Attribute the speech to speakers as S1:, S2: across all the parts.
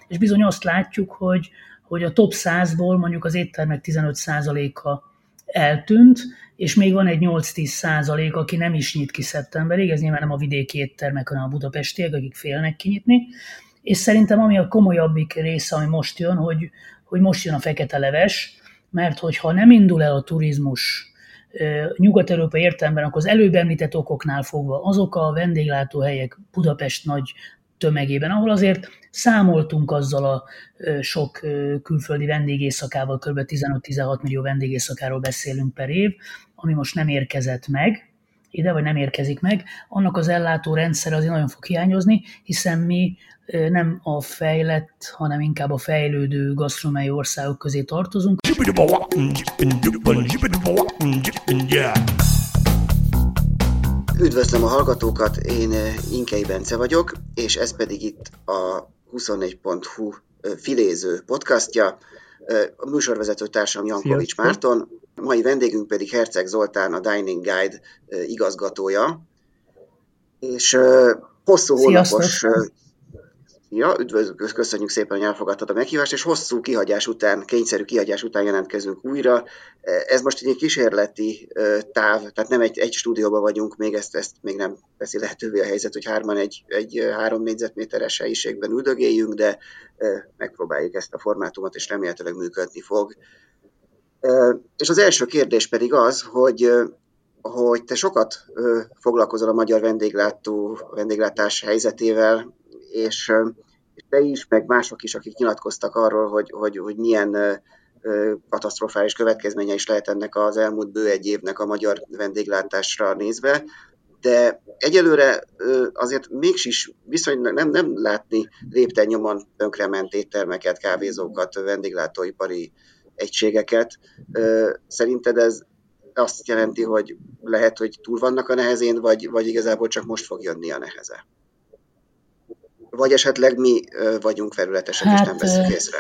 S1: és bizony azt látjuk, hogy a top 100-ból mondjuk az éttermek 15%-a eltűnt, és még van egy 8-10%, aki nem is nyit ki szeptemberig, ez nyilván nem a vidéki éttermek, hanem a budapestiek, akik félnek kinyitni, és szerintem ami a komolyabbik része, ami most jön, hogy most jön a fekete leves, mert hogyha nem indul el a turizmus nyugat-európai értelemben, akkor az előbb említett okoknál fogva azok a vendéglátóhelyek Budapest nagy tömegében, ahol azért számoltunk azzal a sok külföldi vendégészakával, kb. 15-16 millió vendégészakáról beszélünk per év, ami most nem érkezett meg ide, vagy nem érkezik meg, annak az ellátórendszer azért nagyon fog hiányozni, hiszen mi nem a fejlett, hanem inkább a fejlődő gasztronómiai országok közé tartozunk.
S2: Üdvözlöm a hallgatókat, én Inkei Bence vagyok, és ez pedig itt a 24.hu filéző podcastja. A műsorvezető társam Jankovics Márton, mai vendégünk pedig Herceg Zoltán, a Dining Guide igazgatója, és hosszú hónapos... Köszönjük szépen, hogy elfogadtad a meghívást, és hosszú kihagyás után, kényszerű kihagyás után jelentkezünk újra. Ez most egy kísérleti táv, tehát nem egy stúdióban vagyunk, még ezt még nem teszi lehetővé a helyzet, hogy hárman egy 3 négyzetméteres helyiségben üldögéljünk, de megpróbáljuk ezt a formátumot, és remélhetőleg működni fog. És az első kérdés pedig az, hogy te sokat foglalkozol a magyar vendéglátás helyzetével, és te is, meg mások is, akik nyilatkoztak arról, hogy milyen katasztrofális következménye is lehet ennek az elmúlt bő egy évnek a magyar vendéglátásra nézve, de egyelőre azért mégis viszonylag nem látni lépten nyomon tönkrement éttermeket, kávézókat, vendéglátóipari egységeket. Szerinted ez azt jelenti, hogy lehet, hogy túl vannak a nehezén, vagy igazából csak most fog jönni a neheze? Vagy esetleg mi vagyunk felületesek, és nem veszünk észre?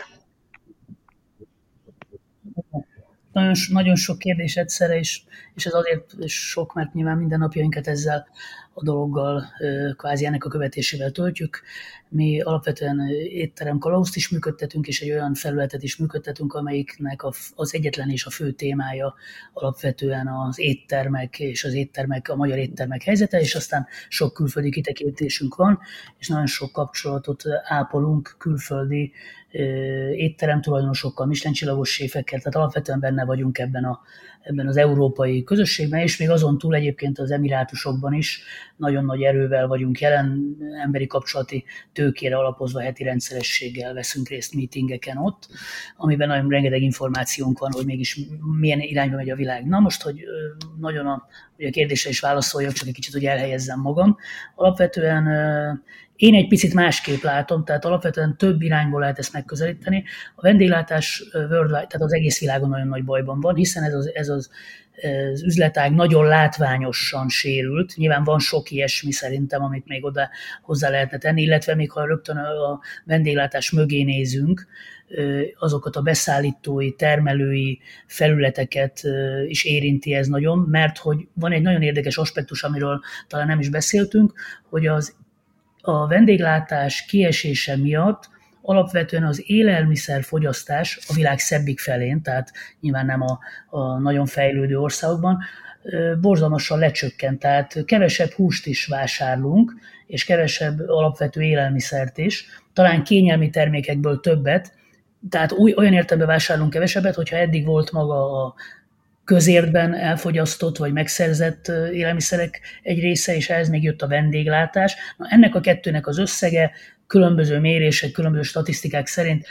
S1: Nagyon sok kérdés egyszerre, és ez azért sok, mert nyilván minden napjainkat ezzel a dologgal, kvázi ennek a követésével töltjük. Mi alapvetően étterem kalauzt is működtetünk, és egy olyan felületet is működtetünk, amelyiknek az egyetlen és a fő témája alapvetően az éttermek és a magyar éttermek helyzete, és aztán sok külföldi kitekintésünk van, és nagyon sok kapcsolatot ápolunk külföldi étterem tulajdonosokkal, Michelin-csillagos séfekkel, tehát alapvetően benne vagyunk ebben az európai közösségben, és még azon túl egyébként az Emirátusokban is nagyon nagy erővel vagyunk jelen, emberi kapcsolati tőkére alapozva heti rendszerességgel veszünk részt meetingeken ott, amiben nagyon rengeteg információnk van, hogy mégis milyen irányba megy a világ. Na most, hogy nagyon a kérdésre is válaszoljak, csak egy kicsit, hogy elhelyezzem magam. Alapvetően én egy picit másképp látom, tehát alapvetően több irányból lehet ezt megközelíteni. A vendéglátás worldwide, tehát az egész világon nagyon nagy bajban van, hiszen ez az üzletág nagyon látványosan sérült. Nyilván van sok ilyesmi szerintem, amit még oda hozzá lehetne tenni, illetve még ha rögtön a vendéglátás mögé nézünk, azokat a beszállítói, termelői felületeket is érinti ez nagyon, mert hogy van egy nagyon érdekes aspektus, amiről talán nem is beszéltünk, hogy a vendéglátás kiesése miatt alapvetően az élelmiszerfogyasztás a világ szebbik felén, tehát nyilván nem a nagyon fejlődő országokban, borzalmasan lecsökkent, tehát kevesebb húst is vásárlunk, és kevesebb alapvető élelmiszert is, talán kényelmi termékekből többet, tehát olyan értelemben vásárolunk kevesebbet, hogyha eddig volt maga a közértben elfogyasztott vagy megszerzett élelmiszerek egy része, és ehhez még jött a vendéglátás. Na, ennek a kettőnek az összege különböző mérések, különböző statisztikák szerint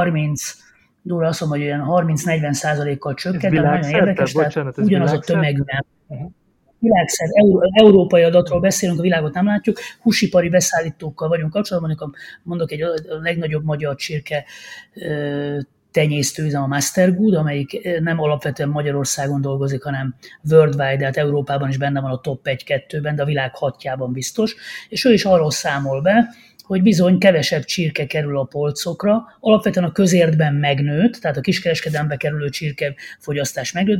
S1: 30-40%-kal csökkent, de nagyon érdekes, tehát ugyanaz a tömegben. Világszer, európai adatról beszélünk, a világot nem látjuk, húsipari beszállítókkal vagyunk kapcsolatban, mondok a legnagyobb magyar csirke tenyésztőüzem a Master Good, amelyik nem alapvetően Magyarországon dolgozik, hanem worldwide, tehát Európában is benne van a top 1-2-ben, de a világ 6-jában biztos, és ő is arról számol be, hogy bizony kevesebb csirke kerül a polcokra, alapvetően a közértben megnőtt, tehát a kiskereskedelembe kerülő csirkefogyasztás megnőtt,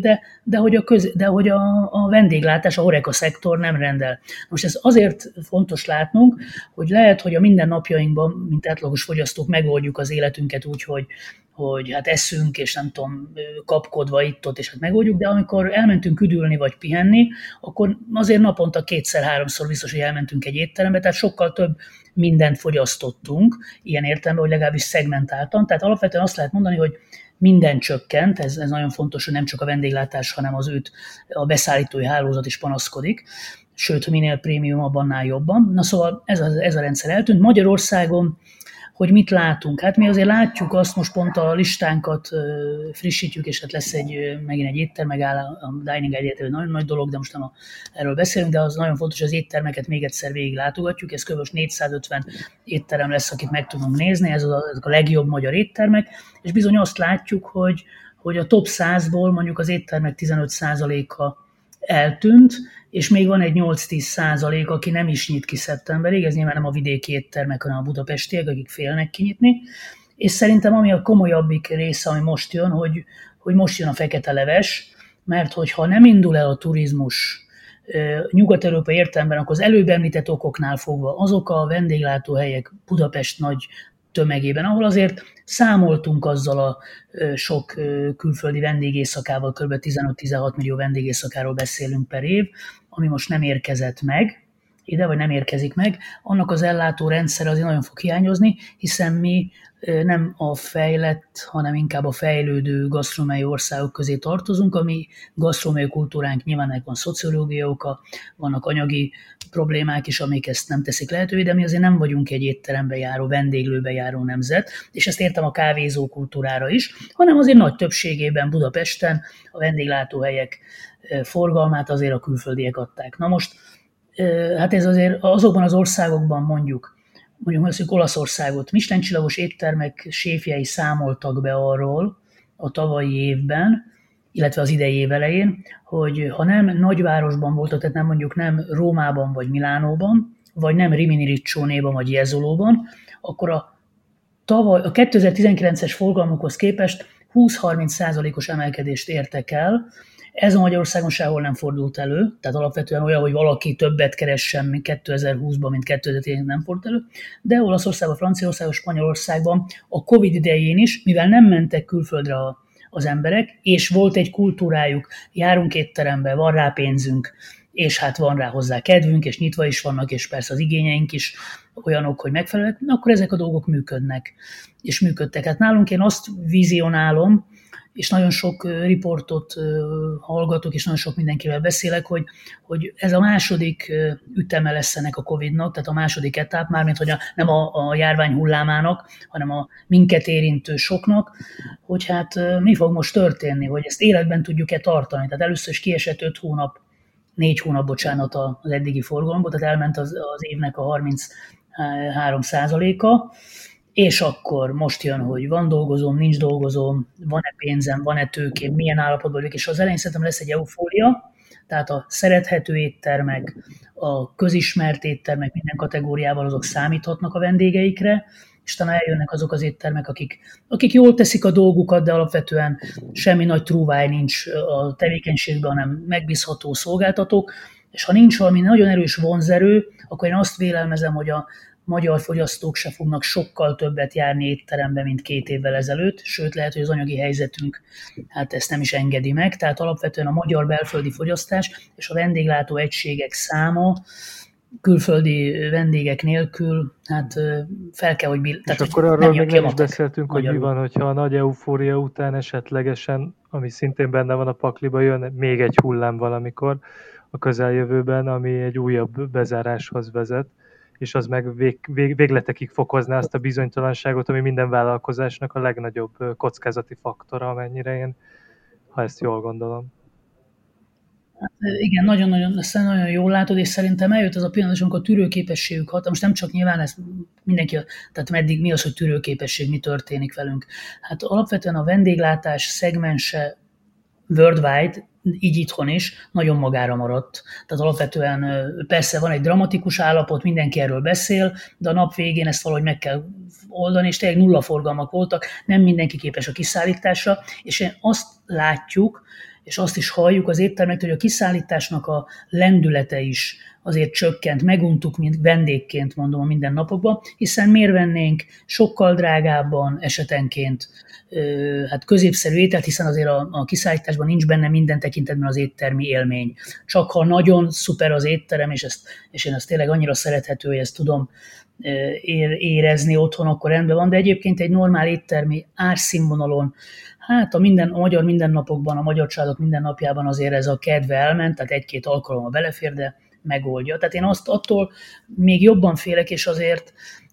S1: de hogy a vendéglátás, a HoReCa szektor nem rendel. Most ez azért fontos látnunk, hogy lehet, hogy a mindennapjainkban, mint átlagos fogyasztók megoldjuk az életünket úgy, hogy hát eszünk, és nem tudom, kapkodva itt-ott, és hát megoldjuk, de amikor elmentünk üdülni vagy pihenni, akkor azért naponta kétszer-háromszor biztos, hogy elmentünk egy étterembe, tehát sokkal több mindent fogyasztottunk, ilyen értelemben, hogy legalábbis szegmentáltan. Tehát alapvetően azt lehet mondani, hogy minden csökkent, ez nagyon fontos, hogy nem csak a vendéglátás, hanem a beszállítói hálózat is panaszkodik, sőt, minél prémiumabb, annál jobban. Na szóval ez a rendszer eltűnt. Magyarországon hogy mit látunk. Hát mi azért látjuk azt, most pont a listánkat frissítjük, és hát lesz megint egy étterm, megáll a Dining Guide, nagyon nagy dolog, de most nem erről beszélünk, de az nagyon fontos, hogy az éttermeket még egyszer végig látogatjuk, ez kb. 450 étterem lesz, akit meg tudunk nézni, ezek a legjobb magyar éttermek, és bizony azt látjuk, hogy a top 100-ból mondjuk az éttermek 15%-a eltűnt, és még van egy 8-10%, aki nem is nyit ki szeptemberig, ez nyilván nem a vidéki éttermek, hanem a budapestiek, akik félnek kinyitni, és szerintem ami a komolyabbik része, ami most jön, hogy most jön a fekete leves, mert hogyha nem indul el a turizmus nyugat-európai értelemben, akkor az előbb említett okoknál fogva azok a vendéglátóhelyek Budapest nagy tömegében, ahol azért számoltunk azzal a sok külföldi vendégészakával, kb. 15-16 millió vendégészakáról beszélünk per év, ami most nem érkezett meg ide, vagy nem érkezik meg, annak az ellátó rendszer azért nagyon fog hiányozni, hiszen mi nem a fejlett, hanem inkább a fejlődő gasztronómiai országok közé tartozunk, ami gasztronómiai kultúránk nyilván van szociológiai oka, vannak anyagi problémák is, amik ezt nem teszik lehetővé, de mi azért nem vagyunk egy étterembe járó, vendéglőbe járó nemzet, és ezt értem a kávézó kultúrára is, hanem azért nagy többségében Budapesten a vendéglátóhelyek forgalmát azért a külföldiek adták. Na most, hát ez azért azokban az országokban mondjuk mondjuk Olaszországot, Michelin-csillagos éttermek séfjei számoltak be arról a tavalyi évben, illetve az idei év elején, hogy ha nem nagyvárosban voltak, tehát nem mondjuk nem Rómában vagy Milánóban, vagy nem Rimini Ricciónéban vagy Jezulóban, akkor a 2019-es forgalmukhoz képest 20-30%-os emelkedést értek el. Ez a Magyarországon sehol nem fordult elő, tehát alapvetően olyan, hogy valaki többet keressen 2020-ban, mint 2010-ben nem fordult elő, de Olaszországban, Franciaországban, Spanyolországban a Covid idején is, mivel nem mentek külföldre az emberek, és volt egy kultúrájuk, járunk étterembe, van rá pénzünk, és hát van rá hozzá kedvünk, és nyitva is vannak, és persze az igényeink is olyanok, hogy megfelelőek, akkor ezek a dolgok működnek, és működtek. Hát nálunk én azt vizionálom, és nagyon sok riportot hallgatok, és nagyon sok mindenkivel beszélek, hogy ez a második üteme lesz ennek a Covid-nak, tehát a második etap, mármint hogy nem a járvány hullámának, hanem a minket érintő soknak, hogy hát mi fog most történni, hogy ezt életben tudjuk-e tartani. Tehát először is kiesett 4 hónap, bocsánat, az eddigi forgalomból, tehát elment az évnek a 33%-a, és akkor most jön, hogy van dolgozóm, nincs dolgozóm, van-e pénzem, van-e tőkém, milyen állapotban vagyok, és az elején szerintem lesz egy eufória, tehát a szerethető éttermek, a közismert éttermek minden kategóriával azok számíthatnak a vendégeikre, és talán eljönnek azok az éttermek, akik jól teszik a dolgukat, de alapvetően semmi nagy trúváj nincs a tevékenységben, hanem megbízható szolgáltatók, és ha nincs valami nagyon erős vonzerő, akkor én azt vélelmezem, hogy a magyar fogyasztók se fognak sokkal többet járni étterembe, mint 2 évvel ezelőtt, sőt lehet, hogy az anyagi helyzetünk hát ezt nem is engedi meg, tehát alapvetően a magyar belföldi fogyasztás és a vendéglátó egységek száma külföldi vendégek nélkül, hát fel kell, hogy...
S3: És tehát, akkor arról még nem is beszéltünk, magyarul. Hogy mi van, hogyha a nagy eufória után esetlegesen, ami szintén benne van a pakliba, jön még egy hullám valamikor a közeljövőben, ami egy újabb bezáráshoz vezet, és az meg végletekig fokozná azt a bizonytalanságot, ami minden vállalkozásnak a legnagyobb kockázati faktora, amennyire én, ha ezt jól gondolom.
S1: Hát igen, nagyon jól látod, és szerintem eljött az a pillanat, amikor a tűrőképességük hat. Most nem csak nyilván ez mindenki, tehát meddig mi az, hogy tűrőképesség, mi történik velünk. Hát alapvetően a vendéglátás szegmense worldwide, így itthon is, nagyon magára maradt. Tehát alapvetően persze van egy dramatikus állapot, mindenki erről beszél, de a nap végén ezt valahogy meg kell oldani, és tényleg nulla forgalmak voltak, nem mindenki képes a kiszállításra, és azt látjuk, és azt is halljuk az éttermektől, hogy a kiszállításnak a lendülete is azért csökkent, meguntuk, mint vendégként mondom a mindennapokban, hiszen miért vennénk sokkal drágábban esetenként hát középszerű ételt, hiszen azért a kiszállításban nincs benne minden tekintetben az éttermi élmény. Csak ha nagyon szuper az étterem, és én ezt tényleg annyira szerethető, hogy ezt tudom érezni otthon, akkor rendben van, de egyébként egy normál éttermi árszínvonalon, hát a magyar mindennapokban, a magyar családok mindennapjában azért ez a kedve elment, tehát egy-két alkalommal belefér, de megoldja. Tehát én attól még jobban félek, és azért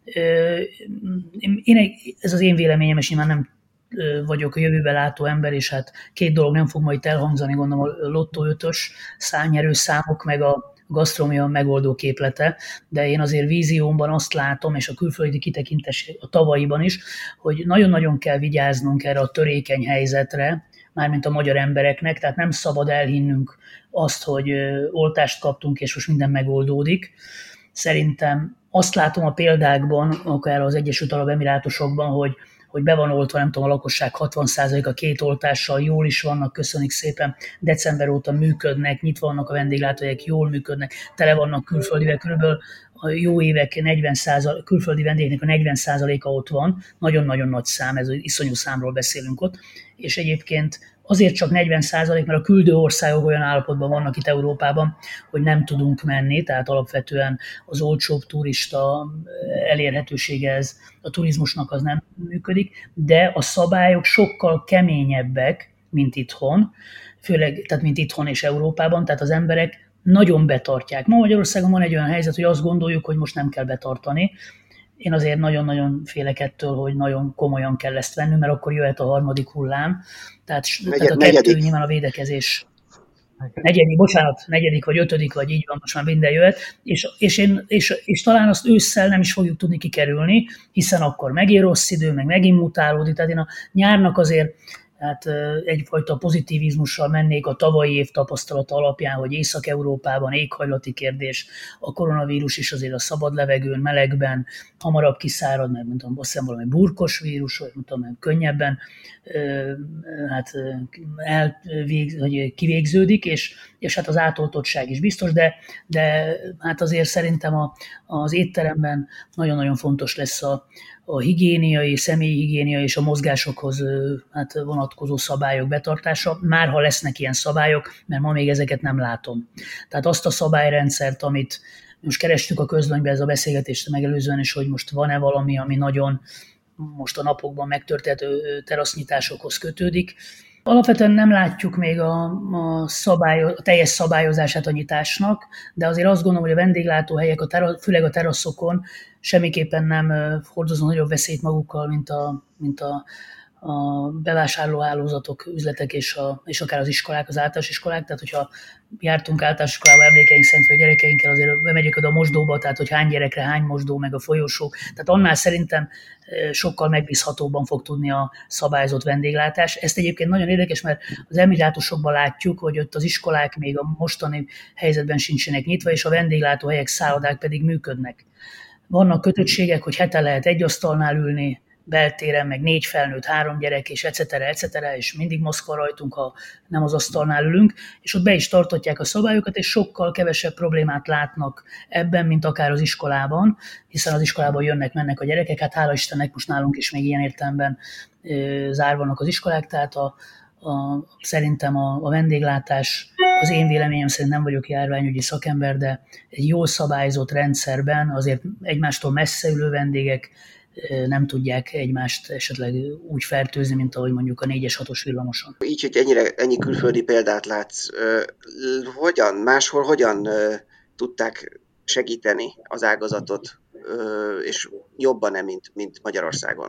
S1: ez az én véleményem, és én már nem vagyok a jövőbe látó ember, és hát két dolog nem fog majd elhangzani, gondolom a lottó 5-ös szárnyerő számok, meg a gasztronómia megoldó képlete, de én azért víziómban azt látom, és a külföldi kitekintés a tavalyiban is, hogy nagyon-nagyon kell vigyáznunk erre a törékeny helyzetre, mármint a magyar embereknek, tehát nem szabad elhinnünk azt, hogy oltást kaptunk, és most minden megoldódik. Szerintem azt látom a példákban, akár az Egyesült Arab Emirátusokban, hogy be van oltva, nem tudom, a lakosság 60%-a 2 oltással, jól is vannak, köszönjük szépen, december óta működnek, nyitva vannak a vendéglátóhelyek, jól működnek, tele vannak külföldivel, körülbelül a jó évek 40%, külföldi vendégnek a 40%-a ott van, nagyon-nagyon nagy szám, ez iszonyú számról beszélünk ott, és egyébként azért csak 40%, mert a küldő országok olyan állapotban vannak itt Európában, hogy nem tudunk menni, tehát alapvetően az olcsóbb turista elérhetősége ez a turizmusnak az nem működik, de a szabályok sokkal keményebbek, mint itthon, főleg, tehát mint itthon és Európában, tehát az emberek nagyon betartják. Ma Magyarországon van egy olyan helyzet, hogy azt gondoljuk, hogy most nem kell betartani. Én azért nagyon-nagyon félek ettől, hogy nagyon komolyan kell ezt venni, mert akkor jöhet a harmadik hullám. Tehát a kettő nyilván a védekezés. Negyedik vagy 5. vagy így van, most már minden jöhet, és talán azt ősszel nem is fogjuk tudni kikerülni, hiszen akkor megint rossz idő, meg megint mutálódik. Tehát én a nyárnak azért tehát egyfajta pozitivizmussal mennék a tavalyi év tapasztalata alapján, hogy Észak-Európában éghajlati kérdés, a koronavírus is azért a szabad levegőn, melegben hamarabb kiszárad, mert mondtam, azt hiszem valami burkos vírus, vagy mondtam, könnyebben hát kivégződik, és hát az átoltottság is biztos, de hát azért szerintem az étteremben nagyon-nagyon fontos lesz a higiéniai, személyi higiénia és a mozgásokhoz hát vonatkozó szabályok betartása, már ha lesznek ilyen szabályok, mert ma még ezeket nem látom. Tehát azt a szabályrendszert, amit most kerestük a közlönyben, ez a beszélgetést megelőzően is, hogy most van-e valami, ami nagyon most a napokban megtörténő terasznyitásokhoz kötődik. Alapvetően nem látjuk még a teljes szabályozását a nyitásnak, de azért azt gondolom, hogy a vendéglátóhelyek, főleg a teraszokon semmiképpen nem hordoznak nagyobb veszélyt magukkal, mint a bevásárlóhálózatok, üzletek és akár az iskolák, az általános iskolák. Tehát, hogyha jártunk általános iskolába emlékeink szerint, hogy a gyerekeinkkel azért bemegyünk oda a mosdóba, tehát, hogy hány gyerekre hány mosdó, meg a folyosók. Tehát annál szerintem sokkal megbízhatóbban fog tudni a szabályozott vendéglátás. Ezt egyébként nagyon érdekes, mert az emirátusokban látjuk, hogy ott az iskolák még a mostani helyzetben sincsenek nyitva, és a vendéglátóhelyek, szállodák pedig működnek. Vannak kötöttségek, hogy hete lehet egy asztalnál ülni, beltéren, meg 4 felnőtt, 3 gyerek, és etc., és mindig maszk rajtunk, ha nem az asztalnál ülünk, és ott be is tartotják a szabályokat, és sokkal kevesebb problémát látnak ebben, mint akár az iskolában, hiszen az iskolában jönnek-mennek a gyerekek, hát hála Istennek most nálunk is még ilyen értelemben zárva vannak az iskolák, tehát szerintem a vendéglátás, az én véleményem szerint nem vagyok járványügyi szakember, de egy jól szabályozott rendszerben azért egymástól messze ülő vendégek nem tudják egymást esetleg úgy fertőzni, mint ahogy mondjuk a 4-es, 6-os villamoson.
S2: Így, hogy ennyi külföldi példát látsz, máshol hogyan tudták segíteni az ágazatot, és jobban-e, mint Magyarországon?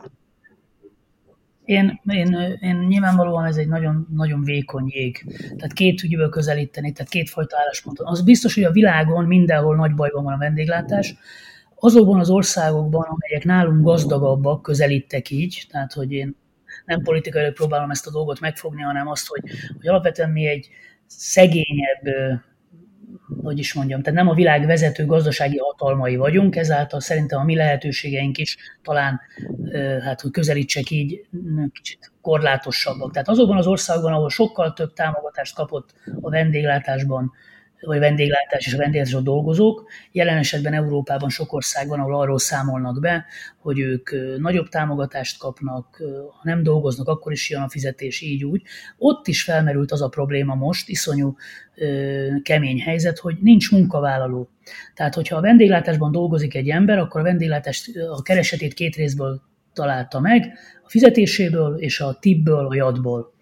S1: Én nyilvánvalóan ez egy nagyon, nagyon vékony jég. Tehát két ügyből közelíteni, tehát kétfajta állásponton. Az biztos, hogy a világon mindenhol nagy bajban van a vendéglátás. Azokban az országokban, amelyek nálunk gazdagabbak, közelítek így, tehát hogy én nem politikailag próbálom ezt a dolgot megfogni, hanem azt, hogy alapvetően mi egy szegényebb, hogy is mondjam, tehát nem a világ vezető gazdasági hatalmai vagyunk, ezáltal szerintem a mi lehetőségeink is talán, hát hogy közelítsek így, kicsit korlátosabbak. Tehát azokban az országokban, ahol sokkal több támogatást kapott a vendéglátásban, vagy vendéglátás és a vendéglátásban dolgozók. Jelen esetben Európában sok ország van, ahol arról számolnak be, hogy ők nagyobb támogatást kapnak, ha nem dolgoznak, akkor is jön a fizetés így úgy. Ott is felmerült az a probléma most, iszonyú kemény helyzet, hogy nincs munkavállaló. Tehát, hogyha a vendéglátásban dolgozik egy ember, akkor a vendéglátást, a keresetét két részből találta meg, a fizetéséből és a tipből, a jadból.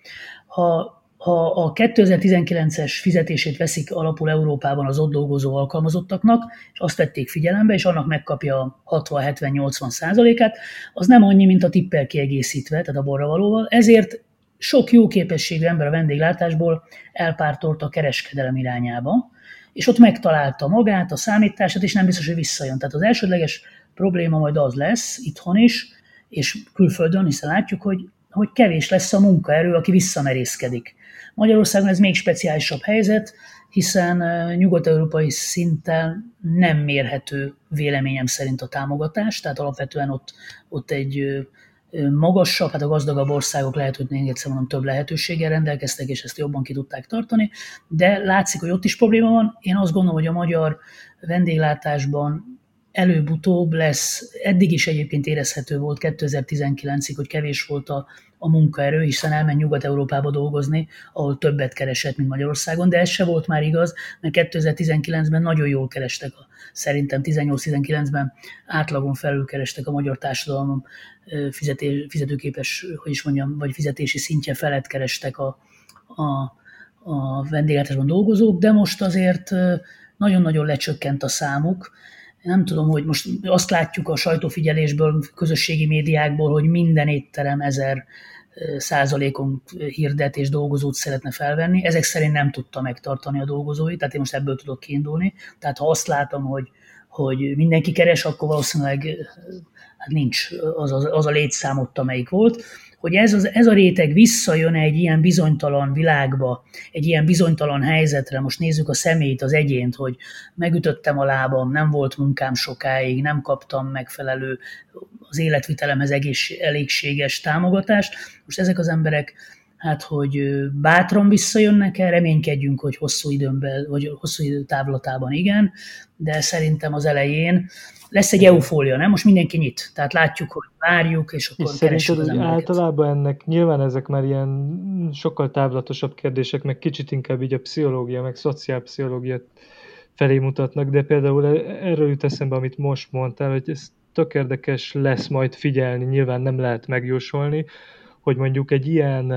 S1: Ha a 2019-es fizetését veszik alapul Európában az ott dolgozó alkalmazottaknak, és azt vették figyelembe, és annak megkapja 60-70-80%-át, az nem annyi, mint a tippel kiegészítve, tehát a borravalóval, ezért sok jó képességű ember a vendéglátásból elpártolt a kereskedelem irányába, és ott megtalálta magát, a számítását, és nem biztos, hogy visszajön. Tehát az elsődleges probléma majd az lesz itthon is, és külföldön, hiszen látjuk, hogy kevés lesz a munkaerő, aki visszamerészkedik. Magyarországon ez még speciálisabb helyzet, hiszen nyugat-európai szinten nem mérhető véleményem szerint a támogatás, tehát alapvetően ott egy magasabb, hát a gazdagabb országok lehet, hogy még egyszer mondom, több lehetőséggel rendelkeztek, és ezt jobban ki tudták tartani, de látszik, hogy ott is probléma van. Én azt gondolom, hogy a magyar vendéglátásban előbb-utóbb lesz, eddig is egyébként érezhető volt 2019-ig, hogy kevés volt a munkaerő, hiszen elment Nyugat-Európába dolgozni, ahol többet keresett, mint Magyarországon, de ez se volt már igaz, mert 2019-ben nagyon jól kerestek, szerintem 18-19-ben átlagon felül kerestek a magyar társadalom fizetőképes, hogy is mondjam, vagy fizetési szintje felett kerestek a vendéglátásban dolgozók, de most azért nagyon-nagyon lecsökkent a számuk. Nem tudom, hogy most azt látjuk a sajtófigyelésből, közösségi médiákból, hogy minden étterem 1000%-on hirdet és dolgozót szeretne felvenni. Ezek szerint nem tudta megtartani a dolgozóit, tehát én most ebből tudok kiindulni. Tehát ha azt látom, hogy mindenki keres, akkor valószínűleg hát nincs az a létszám ott, amelyik volt. Hogy ez a réteg visszajön egy ilyen bizonytalan világba, egy ilyen bizonytalan helyzetre, most nézzük a személyt, az egyént, hogy megütöttem a lábam, nem volt munkám sokáig, nem kaptam megfelelő az életvitelemhez elégséges támogatást. Most ezek az emberek, hát hogy bátran visszajönnek-e, reménykedjünk, hogy hosszú időben, vagy hosszú idő távlatában igen, de szerintem az elején lesz egy eufória, nem? Most mindenki nyit. Tehát látjuk, hogy várjuk, és akkor keressük az embereket.
S3: Általában ennek nyilván ezek már ilyen sokkal távlatosabb kérdések, meg kicsit inkább így a pszichológia, meg szociálpszichológia felé mutatnak, de például erről jut eszembe, amit most mondtál, hogy ez tök érdekes lesz majd figyelni, nyilván nem lehet megjósolni, hogy mondjuk egy ilyen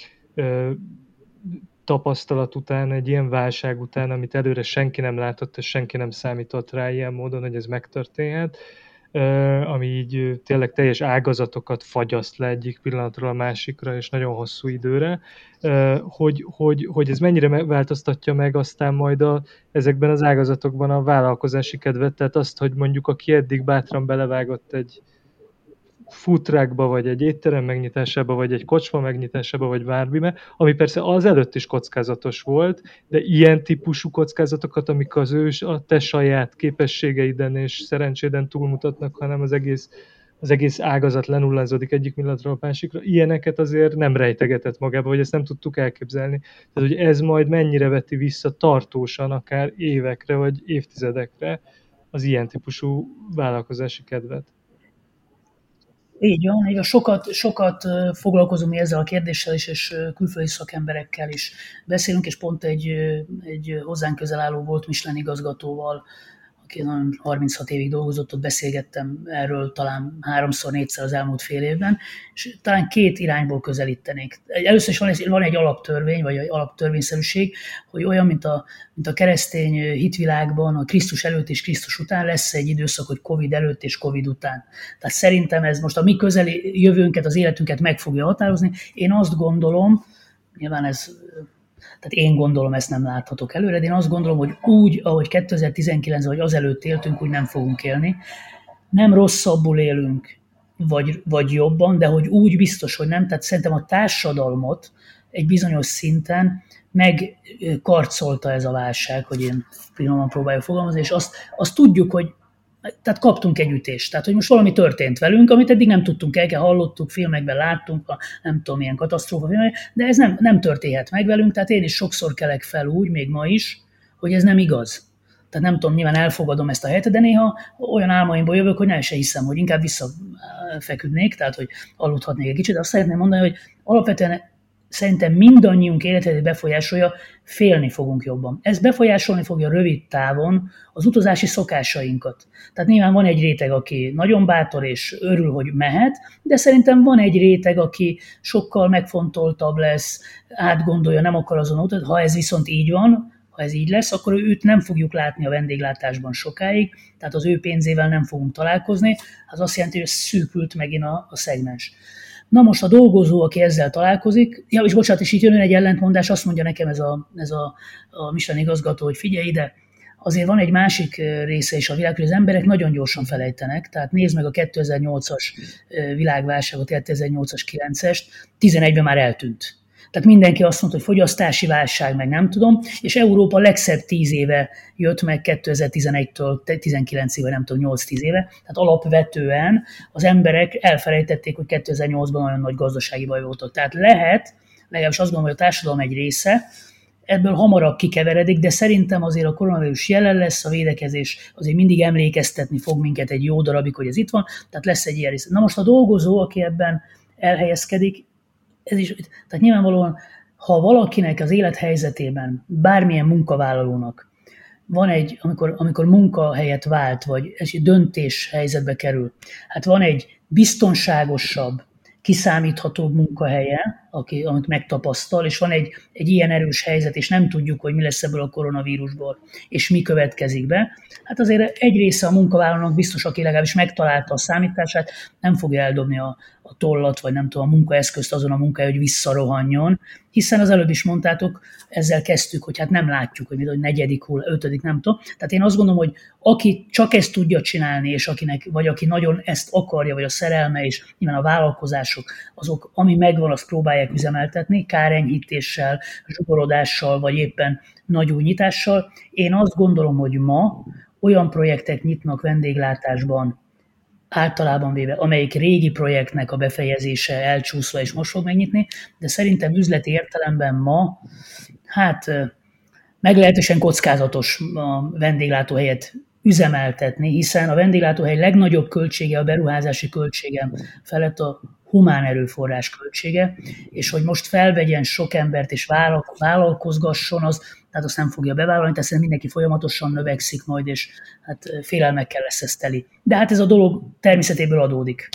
S3: tapasztalat után, egy ilyen válság után, amit előre senki nem látott, és senki nem számított rá ilyen módon, hogy ez megtörténhet, ami így tényleg teljes ágazatokat fagyaszt le egyik pillanatról a másikra, és nagyon hosszú időre, hogy ez mennyire változtatja meg aztán majd ezekben az ágazatokban a vállalkozási kedvet, tehát azt, hogy mondjuk aki eddig bátran belevágott egy foodtruckba, vagy egy étterem megnyitásába, vagy egy kocsma megnyitásába, vagy bármibe, ami persze az előtt is kockázatos volt, de ilyen típusú kockázatokat, amik a te saját képességeiden és szerencséden túlmutatnak, hanem az egész ágazat lenullázódik egyik pillanatról a másikra, ilyeneket azért nem rejtegetett magába, vagy ezt nem tudtuk elképzelni. Tehát, hogy ez majd mennyire veti vissza tartósan, akár évekre, vagy évtizedekre az ilyen típusú vállalkozási kedvet.
S1: Így van, sokat foglalkozunk mi ezzel a kérdéssel is, és külföldi szakemberekkel is beszélünk, és pont egy hozzánk közel álló volt Michelin igazgatóval, aki 36 évig dolgozott, ott beszélgettem erről talán 3-4-szer az elmúlt fél évben, és talán két irányból közelítenék. Először is van egy alaptörvény, vagy egy alaptörvényszerűség, hogy olyan, mint a keresztény hitvilágban, a Krisztus előtt és Krisztus után lesz egy időszak, hogy Covid előtt és Covid után. Tehát szerintem ez most a mi közeli jövőnket, az életünket meg fogja határozni. Én azt gondolom, nyilván tehát én gondolom, ezt nem láthatok előre, de én azt gondolom, hogy úgy, ahogy 2019-ben vagy azelőtt éltünk, úgy nem fogunk élni. Nem rosszabbul élünk, vagy jobban, de hogy úgy biztos, hogy nem. Tehát szerintem a társadalmat egy bizonyos szinten megkarcolta ez a válság, hogy én finoman próbáljuk fogalmazni, és azt tudjuk, hogy tehát kaptunk egy ütést. Tehát, hogy most valami történt velünk, amit eddig nem tudtunk hallottuk, filmekben láttunk, nem tudom, milyen katasztrófa filmek, de ez nem történhet meg velünk, tehát én is sokszor kelek fel úgy, még ma is, hogy ez nem igaz. Tehát nem tudom, nyilván elfogadom ezt a helyet, de néha olyan álmaimból jövök, hogy nem se hiszem, hogy inkább visszafeküdnék, tehát hogy aludhatnék egy kicsit. De azt szeretném mondani, hogy alapvetően szerintem mindannyiunk életét befolyásolja, félni fogunk jobban. Ez befolyásolni fogja rövid távon az utazási szokásainkat. Tehát nyilván van egy réteg, aki nagyon bátor és örül, hogy mehet, de szerintem van egy réteg, aki sokkal megfontoltabb lesz, átgondolja, nem akar azon utat. Ha ez viszont így van, ha ez így lesz, akkor őt nem fogjuk látni a vendéglátásban sokáig, tehát az ő pénzével nem fogunk találkozni, az azt jelenti, hogy szűkült megint a szegmens. Na most a dolgozó, aki ezzel találkozik, és bocsánat, és itt jön egy ellentmondás, azt mondja nekem ez a Michelin igazgató, hogy figyelj ide, azért van egy másik része is a világ, hogy az emberek nagyon gyorsan felejtenek, tehát nézd meg a 2008-as világválságot, 2008-as, 9-est, 11-ben már eltűnt. Tehát mindenki azt mondta, hogy fogyasztási válság, meg nem tudom, és Európa legszebb 10 éve jött meg 2011-től 19-ig, vagy nem tudom, 8-10 éve. Tehát alapvetően az emberek elfelejtették, hogy 2008-ban olyan nagy gazdasági baj voltak. Tehát legalábbis azt gondolom, hogy a társadalom egy része ebből hamarabb kikeveredik, de szerintem azért a koronavírus jelen lesz, a védekezés azért mindig emlékeztetni fog minket egy jó darabig, hogy ez itt van, tehát lesz egy ilyen része. Na most a dolgozó, aki ebben elhelyezkedik, ez is, tehát nyilvánvalóan, ha valakinek az élethelyzetében, bármilyen munkavállalónak van egy, amikor munkahelyet vált, vagy egy döntés helyzetbe kerül, hát van egy biztonságosabb, kiszámíthatóbb munkahelye, amit megtapasztal, és van egy ilyen erős helyzet, és nem tudjuk, hogy mi lesz ebből a koronavírusból, és mi következik be. Hát azért egy része a munkavállalónak biztos, aki legalábbis megtalálta a számítását, nem fogja eldobni a tollat, vagy nem tudom, a munkaeszközt azon a munkája, hogy visszarohanjon, hiszen az előbb is mondtátok, ezzel kezdtük, hogy hát nem látjuk, hogy negyedik hull, ötödik, nem tudom. Tehát én azt gondolom, hogy aki csak ezt tudja csinálni, és aki nagyon ezt akarja, vagy a szerelme, és nyilván a vállalkozások, azok, ami megvan, azt próbálják üzemeltetni, kárenyhítéssel, zsugorodással, vagy éppen nagy új nyitással. Én azt gondolom, hogy ma olyan projektek nyitnak vendéglátásban, általában véve, amelyik régi projektnek a befejezése elcsúszva és most fog megnyitni, de szerintem üzleti értelemben ma, meglehetősen kockázatos a vendéglátóhelyet üzemeltetni, hiszen a vendéglátóhely legnagyobb költsége, a beruházási költsége felett a humán erőforrás költsége, és hogy most felvegyen sok embert és vállalkozgasson, tehát azt nem fogja bevállalni, tehát mindenki folyamatosan növekszik majd, és hát félelmekkel lesz ez teli. De hát ez a dolog természetéből adódik.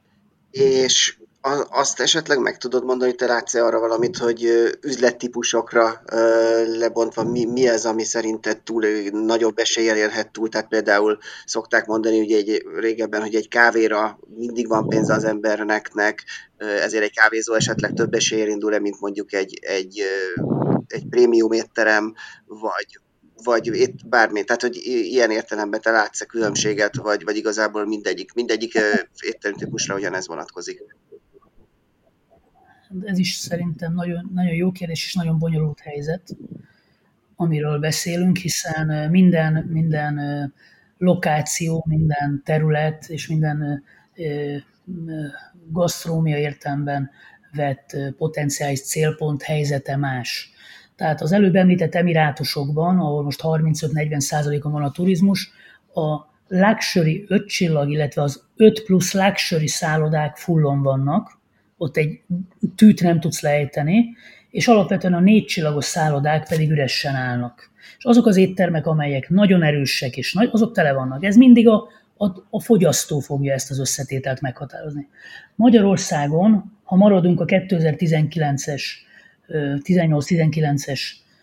S2: És azt esetleg meg tudod mondani, hogy te látsz-e arra valamit, hogy üzlettípusokra lebontva mi az, ami szerinted nagyobb eséllyel érhet túl? Tehát például szokták mondani, hogy régebben, hogy egy kávéra mindig van pénze az embernek, ezért egy kávézó esetleg több eséllyel indul-e, mint mondjuk egy prémium étterem, vagy itt bármi. Tehát, hogy ilyen értelemben te látsz-e különbséget, vagy igazából mindegyik étterem típusra ugyanez vonatkozik?
S1: Ez is szerintem nagyon, nagyon jó kérdés, és nagyon bonyolult helyzet, amiről beszélünk, hiszen minden lokáció, minden terület és minden gasztronómia értelemben vett potenciális célpont helyzete más. Tehát az előbb említett emirátusokban, ahol most 35-40%-on van a turizmus, a luxury 5 csillag, illetve az 5 plusz luxury szállodák fullon vannak, ott egy tűt nem tudsz lejteni, és alapvetően a 4 csillagos szállodák pedig üresen állnak. És azok az éttermek, amelyek nagyon erősek, és azok tele vannak. Ez mindig a fogyasztó fogja ezt az összetételt meghatározni. Magyarországon, ha maradunk a 2019-es, 18-19-es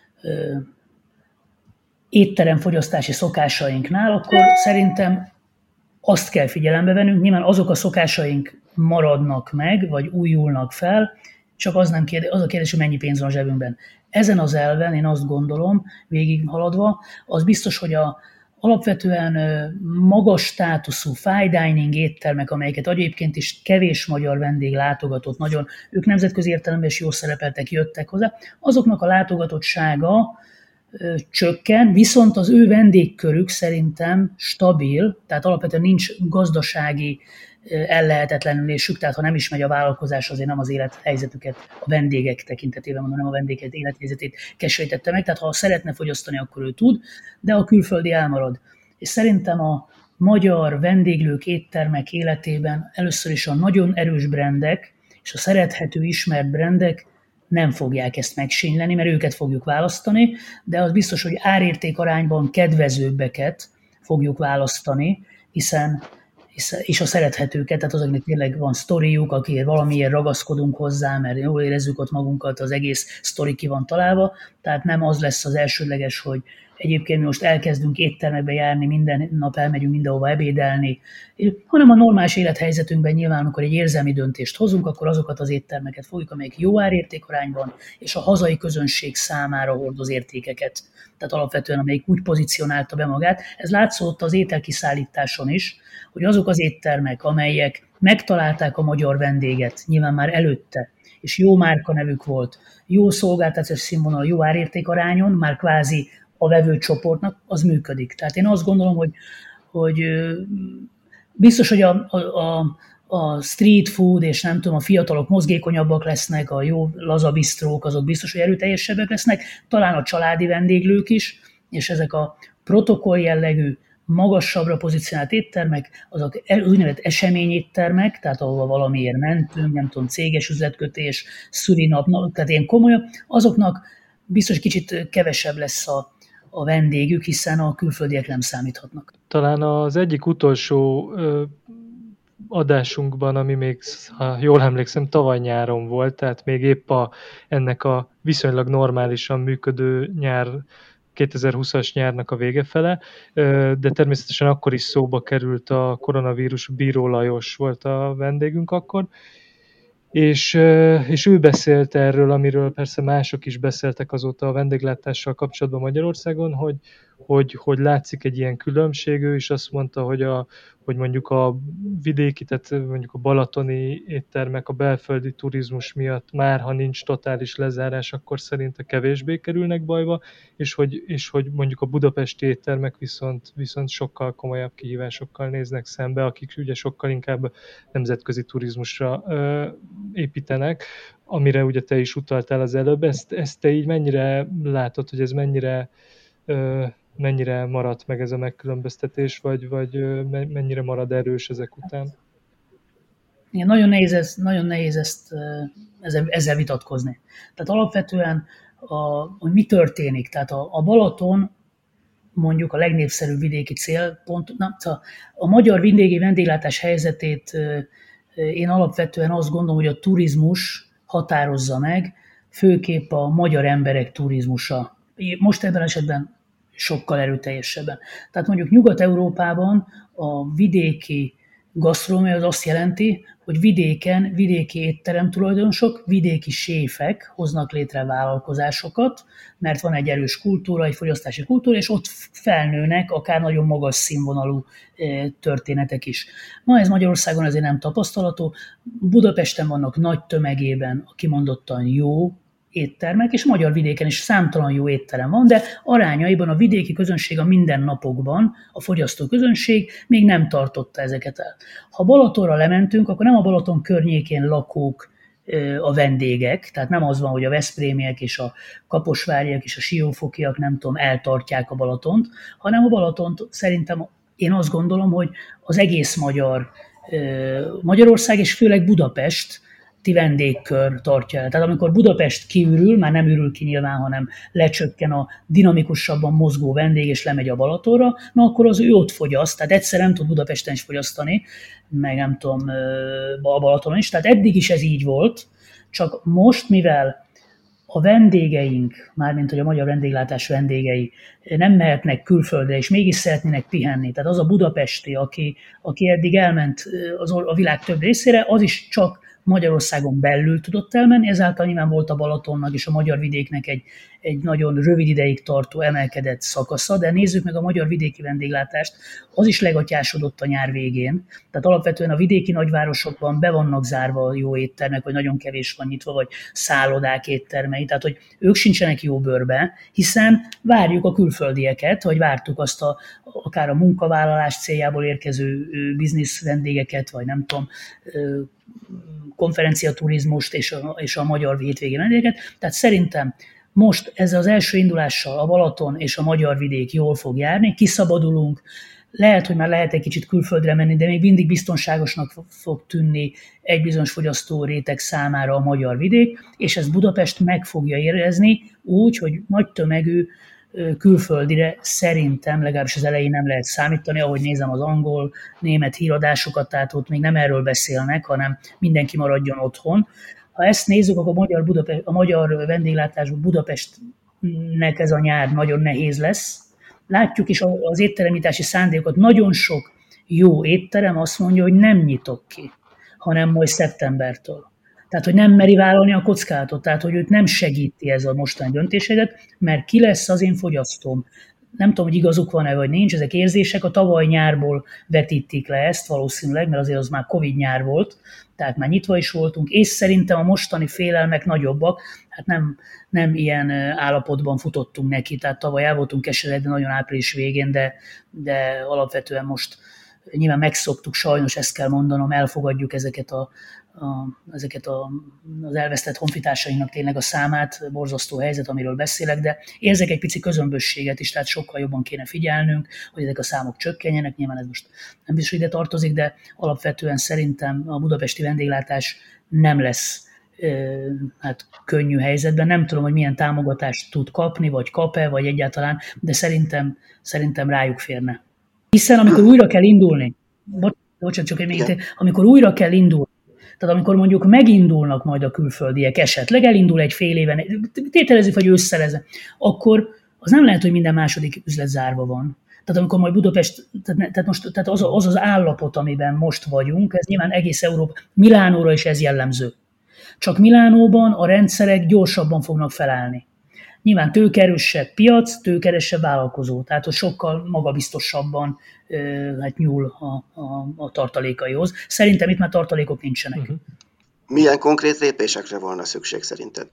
S1: étteremfogyasztási szokásainknál, akkor szerintem azt kell figyelembe vennünk, nyilván azok a szokásaink maradnak meg, vagy újulnak fel, csak az a kérdés, hogy mennyi pénz van a zsebünkben. Ezen az elven én azt gondolom, végighaladva, az biztos, hogy alapvetően magas státuszú fine dining éttermek, amelyeket egyébként is kevés magyar vendég látogatott, nagyon, ők nemzetközi értelemben is jól szerepeltek, jöttek hozzá, azoknak a látogatottsága csökken, viszont az ő vendégkörük szerintem stabil, tehát alapvetően nincs gazdasági ellehetetlenülésük, tehát ha nem is megy a vállalkozás, azért nem az élethelyzetüket a vendégek tekintetében mondom, nem a vendégek élethelyzetét keserítette meg, tehát ha szeretne fogyasztani, akkor ő tud, de a külföldi elmarad. És szerintem a magyar vendéglők, éttermek életében először is a nagyon erős brandek, és a szerethető, ismert brandek nem fogják ezt megsínyleni, mert őket fogjuk választani, de az biztos, hogy árérték arányban kedvezőbbeket fogjuk választani, hiszen és a szerethetőket, tehát azoknak tényleg van sztoriuk, akiért valamiért ragaszkodunk hozzá, mert jól érezzük ott magunkat, az egész sztori ki van találva, tehát nem az lesz az elsődleges, hogy egyébként mi most elkezdünk éttermekbe járni, minden nap elmegyünk mindenhova ebédelni, hanem a normális élethelyzetünkben nyilván, amikor egy érzelmi döntést hozunk, akkor azokat az éttermeket fogjuk, amelyek jó árértékarányban és a hazai közönség számára hordoz értékeket. Tehát alapvetően, amelyik úgy pozícionálta be magát. Ez látszott az ételkiszállításon is, hogy azok az éttermek, amelyek megtalálták a magyar vendéget, nyilván már előtte, és jó márkanevük volt, jó szolgáltatás színvonal, jó árértékarányon, már kvázi a vevőcsoportnak, az működik. Tehát én azt gondolom, hogy biztos, hogy a street food, és nem tudom, a fiatalok mozgékonyabbak lesznek, a jó laza bistrók, azok biztos, hogy erőteljesebbek lesznek, talán a családi vendéglők is, és ezek a protokoll jellegű, magasabbra pozícionált éttermek, azok úgynevezett eseményéttermek, tehát ahova valamiért mentünk, nem tudom, céges üzletkötés, szülinap, tehát ilyen komolyabb, azoknak biztos kicsit kevesebb lesz a vendégük, hiszen a külföldiek nem számíthatnak.
S3: Talán az egyik utolsó adásunkban, ami még, ha jól emlékszem, tavaly nyáron volt, tehát még épp ennek a viszonylag normálisan működő 2020-as nyárnak a vége fele, de természetesen akkor is szóba került a koronavírus, Bíró Lajos volt a vendégünk akkor, és ő beszélt erről, amiről persze mások is beszéltek azóta a vendéglátással kapcsolatban Magyarországon, hogy látszik egy ilyen különbség. Ő is azt mondta, hogy mondjuk a vidéki, tehát mondjuk a balatoni éttermek a belföldi turizmus miatt már, ha nincs totális lezárás, akkor szerinte kevésbé kerülnek bajba, és hogy mondjuk a budapesti éttermek viszont sokkal komolyabb kihívásokkal néznek szembe, akik ugye sokkal inkább nemzetközi turizmusra építenek, amire ugye te is utaltál az előbb. Ezt te így mennyire látod, hogy ez mennyire maradt meg ez a megkülönböztetés, vagy mennyire marad erős ezek után?
S1: Igen, nagyon nehéz ezzel vitatkozni. Tehát alapvetően, hogy mi történik, tehát a Balaton mondjuk a legnépszerűbb vidéki célpont, a magyar vidéki vendéglátás helyzetét én alapvetően azt gondolom, hogy a turizmus határozza meg, főképp a magyar emberek turizmusa. Most ebben esetben sokkal erőteljesebben. Tehát mondjuk Nyugat-Európában a vidéki gasztronómia az azt jelenti, hogy vidéki étteremtulajdonosok, vidéki séfek hoznak létre vállalkozásokat, mert van egy erős kultúra, egy fogyasztási kultúra, és ott felnőnek akár nagyon magas színvonalú történetek is. Ma ez Magyarországon azért nem tapasztalható. Budapesten vannak nagy tömegében a kimondottan jó éttermek, és magyar vidéken is számtalan jó étterem van, de arányaiban a vidéki közönség a mindennapokban, a fogyasztó közönség még nem tartotta ezeket el. Ha Balatonra lementünk, akkor nem a Balaton környékén lakók a vendégek, tehát nem az van, hogy a veszprémiek és a kaposváriak és a siófokiak nem tudom, eltartják a Balatont, hanem a Balatont szerintem én azt gondolom, hogy az egész Magyarország és főleg Budapest vendégkör tartja el. Tehát amikor Budapest kiürül, már nem ürül ki nyilván, hanem lecsökken a dinamikusabban mozgó vendég, és lemegy a Balatonra, na akkor az ő ott fogyaszt, tehát egyszer nem tud Budapesten is fogyasztani, meg nem tudom, a Balatonon is, tehát eddig is ez így volt, csak most, mivel a vendégeink, mármint hogy a magyar vendéglátás vendégei nem mehetnek külföldre, és mégis szeretnének pihenni, tehát az a budapesti, aki eddig elment a világ több részére, az is csak Magyarországon belül tudott elmenni, ezáltal nyilván volt a Balatonnak és a magyar vidéknek egy nagyon rövid ideig tartó emelkedett szakasza, de nézzük meg a magyar vidéki vendéglátást, az is legatyásodott a nyár végén. Tehát alapvetően a vidéki nagyvárosokban be vannak zárva jó éttermek, vagy nagyon kevés van nyitva, vagy szállodák éttermei, tehát hogy ők sincsenek jó bőrbe, hiszen várjuk a külföldieket, vagy vártuk azt akár a munkavállalás céljából érkező biznisz vendégeket, vagy nem tudom, konferenciaturizmust és a magyar hétvégi vendégeket. Tehát szerintem most ezzel az első indulással a Balaton és a magyar vidék jól fog járni, kiszabadulunk, lehet, hogy már lehet egy kicsit külföldre menni, de még mindig biztonságosnak fog tűnni egy bizonyos fogyasztó réteg számára a magyar vidék, és ezt Budapest meg fogja érezni úgy, hogy nagy tömegű külföldire szerintem legalábbis az elején nem lehet számítani, ahogy nézem az angol, német híradásokat, tehát ott még nem erről beszélnek, hanem mindenki maradjon otthon. Ha ezt nézzük, akkor a magyar vendéglátásban Budapestnek ez a nyár nagyon nehéz lesz. Látjuk is az étteremnyitási szándékokat, nagyon sok jó étterem azt mondja, hogy nem nyitok ki, hanem majd szeptembertől. Tehát, hogy nem meri vállalni a kockázatot, tehát, hogy őt nem segíti ez a mostani döntésedet, mert ki lesz az én fogyasztóm. Nem tudom, hogy igazuk van-e, vagy nincs, ezek érzések, a tavaly nyárból vetítik le ezt valószínűleg, mert azért az már Covid nyár volt, tehát már nyitva is voltunk, és szerintem a mostani félelmek nagyobbak, hát nem ilyen állapotban futottunk neki, tehát tavaly el voltunk keseredve nagyon április végén, de alapvetően most nyilván megszoktuk, sajnos ezt kell mondanom, elfogadjuk ezeket az elvesztett honfitársainknak tényleg a számát, borzasztó helyzet, amiről beszélek, de érzek egy pici közömbösséget is, tehát sokkal jobban kéne figyelnünk, hogy ezek a számok csökkenjenek, nyilván ez most nem biztos ide tartozik, de alapvetően szerintem a budapesti vendéglátás nem lesz könnyű helyzetben. Nem tudom, hogy milyen támogatást tud kapni, vagy kap-e, vagy egyáltalán, de szerintem rájuk férne. Hiszen amikor újra kell indulni, amikor újra kell indulni, tehát amikor mondjuk megindulnak majd a külföldiek esetleg, elindul egy fél éven, tételezzük, vagy ősszel, akkor az nem lehet, hogy minden második üzlet zárva van. Tehát amikor majd Budapest, tehát az állapot, amiben most vagyunk, ez nyilván egész Európa, Milánóra is ez jellemző. Csak Milánóban a rendszerek gyorsabban fognak felállni. Nyilván tőkeerősebb piac, tőkeerősebb vállalkozó, tehát hogy sokkal magabiztosabban nyúl a tartalékaihoz. Szerintem itt már tartalékok nincsenek.
S2: Milyen konkrét lépésekre volna szükség szerinted?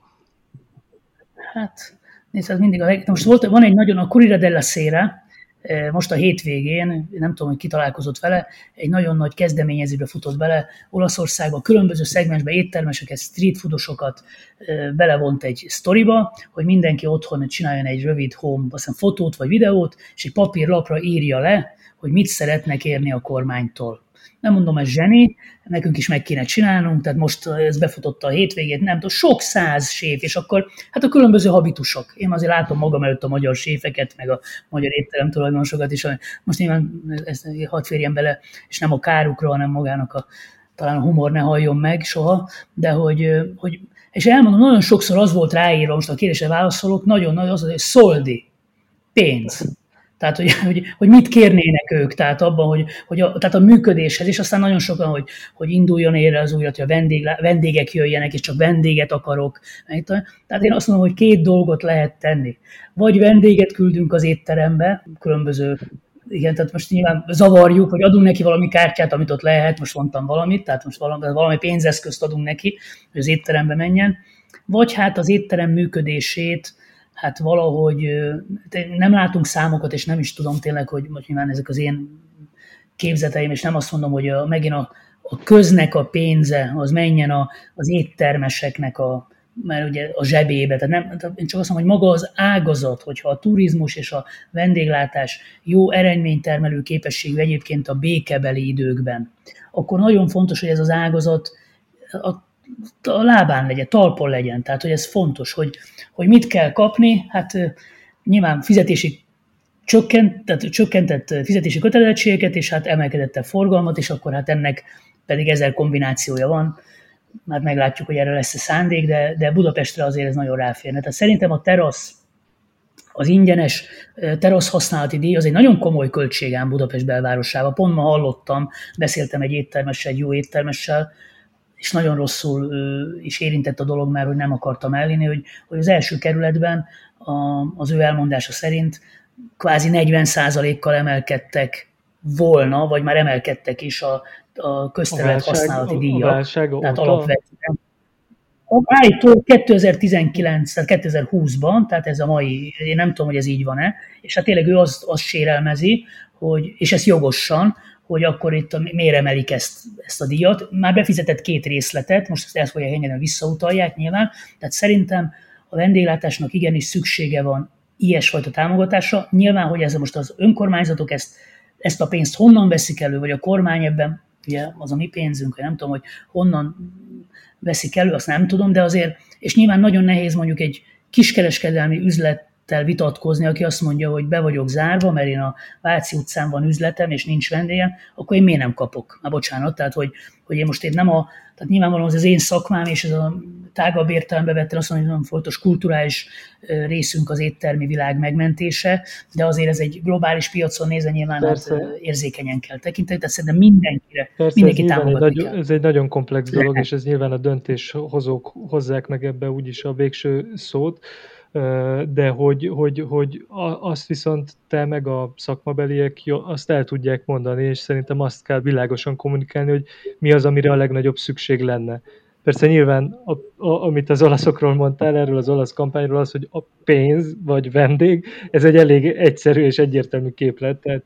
S1: Hát, nézd, mindig most van egy nagyon, a Corriere della Sera, most a hétvégén, nem tudom, hogy ki találkozott vele, egy nagyon nagy kezdeményezésbe futott bele Olaszországban, különböző szegmensben éttermeseket, street foodosokat belevont egy sztoriba, hogy mindenki otthon csináljon egy rövid aztán fotót vagy videót, és egy papírlapra írja le, hogy mit szeretnek érni a kormánytól. Nem mondom, ez zseni, nekünk is meg kéne csinálnunk, tehát most ez befutotta a hétvégét, nem tudom, sok száz séf, és akkor hát a különböző habitusok. Én azért látom magam előtt a magyar séfeket, meg a magyar étterem tulajdonosokat is, most nyilván ezt hadd férjen bele, és nem a kárukra, hanem magának talán a humor ne halljon meg soha, de hogy és elmondom, nagyon sokszor az volt ráírva, most a kérdésre válaszolok, nagyon nagy az, hogy szoldi, pénz. Tehát, hogy mit kérnének ők, tehát abban, tehát a működéshez, és aztán nagyon sokan, hogy induljon érre az újra, hogy a vendégek jöjjenek, és csak vendéget akarok. Tehát én azt mondom, hogy két dolgot lehet tenni. Vagy vendéget küldünk az étterembe, különböző, igen, tehát most nyilván zavarjuk, hogy adunk neki valami kártyát, amit ott lehet, most mondtam valamit, tehát most valami pénzeszközt adunk neki, hogy az étterembe menjen. Vagy hát az étterem működését, hát valahogy nem látunk számokat, és nem is tudom tényleg, hogy nyilván ezek az én képzeteim, és nem azt mondom, hogy megint a köznek a pénze, az menjen az éttermeseknek mert ugye a zsebébe. Tehát én csak azt mondom, hogy maga az ágazat, hogyha a turizmus és a vendéglátás jó eredménytermelő képességű egyébként a békebeli időkben, akkor nagyon fontos, hogy ez az ágazat a lábán legyen, talpon legyen. Tehát, hogy ez fontos, hogy mit kell kapni, hát nyilván csökkentett fizetési kötelezettségeket, és hát emelkedett a forgalmat, és akkor hát ennek pedig 1000 kombinációja van. Már meglátjuk, hogy erre lesz a szándék, de Budapestre azért ez nagyon ráférne. Tehát szerintem a terasz, az ingyenes terasz használati díj az egy nagyon komoly költség ám Budapest belvárosában. Pont ma hallottam, beszéltem egy jó éttermessel, és nagyon rosszul is érintett a dolog, mert hogy nem akartam elhinni, hogy az első kerületben az ő elmondása szerint kvázi 40%-kal emelkedtek volna, vagy már emelkedtek is a közterület használati díjak. Tehát alapvetően. Állítólag 2019, tehát 2020-ban, tehát ez a mai, én nem tudom, hogy ez így van-e, és hát tényleg ő azt sérelmezi, hogy, és ez jogosan, hogy akkor itt miért emelik ezt a díjat. Már befizetett 2 részletet, most ezt el fogják engedni, visszautalják nyilván, tehát szerintem a vendéglátásnak igenis szüksége van ilyesfajta támogatásra. Nyilván, hogy ez most az önkormányzatok ezt a pénzt honnan veszik elő, vagy a kormány ebben, ugye az a mi pénzünk, vagy nem tudom, hogy honnan veszik elő, azt nem tudom, de azért, és nyilván nagyon nehéz mondjuk egy kiskereskedelmi üzlettel vitatkozni, aki azt mondja, hogy be vagyok zárva, mert én a Váci utcán van üzletem, és nincs vendégem, akkor én miért nem kapok? Már bocsánat, tehát hogy én most tehát nyilvánvalóan az én szakmám, és ez a tágabb értelembe vettem azt mondom, hogy nagyon fontos kulturális részünk az éttermi világ megmentése, de azért ez egy globális piacon nézve nyilván érzékenyen kell tekinteni, tehát szerintem mindenki támogatni kell.
S3: Ez egy nagyon komplex dolog, és ez nyilván a döntéshozók hozzák meg ebbe úgyis a végső szót, de hogy azt viszont te meg a szakmabeliek azt el tudják mondani, és szerintem azt kell világosan kommunikálni, hogy mi az, amire a legnagyobb szükség lenne. Persze nyilván, amit az olaszokról mondtál, erről az olasz kampányról, az, hogy a pénz vagy vendég, ez egy elég egyszerű és egyértelmű képlet. Tehát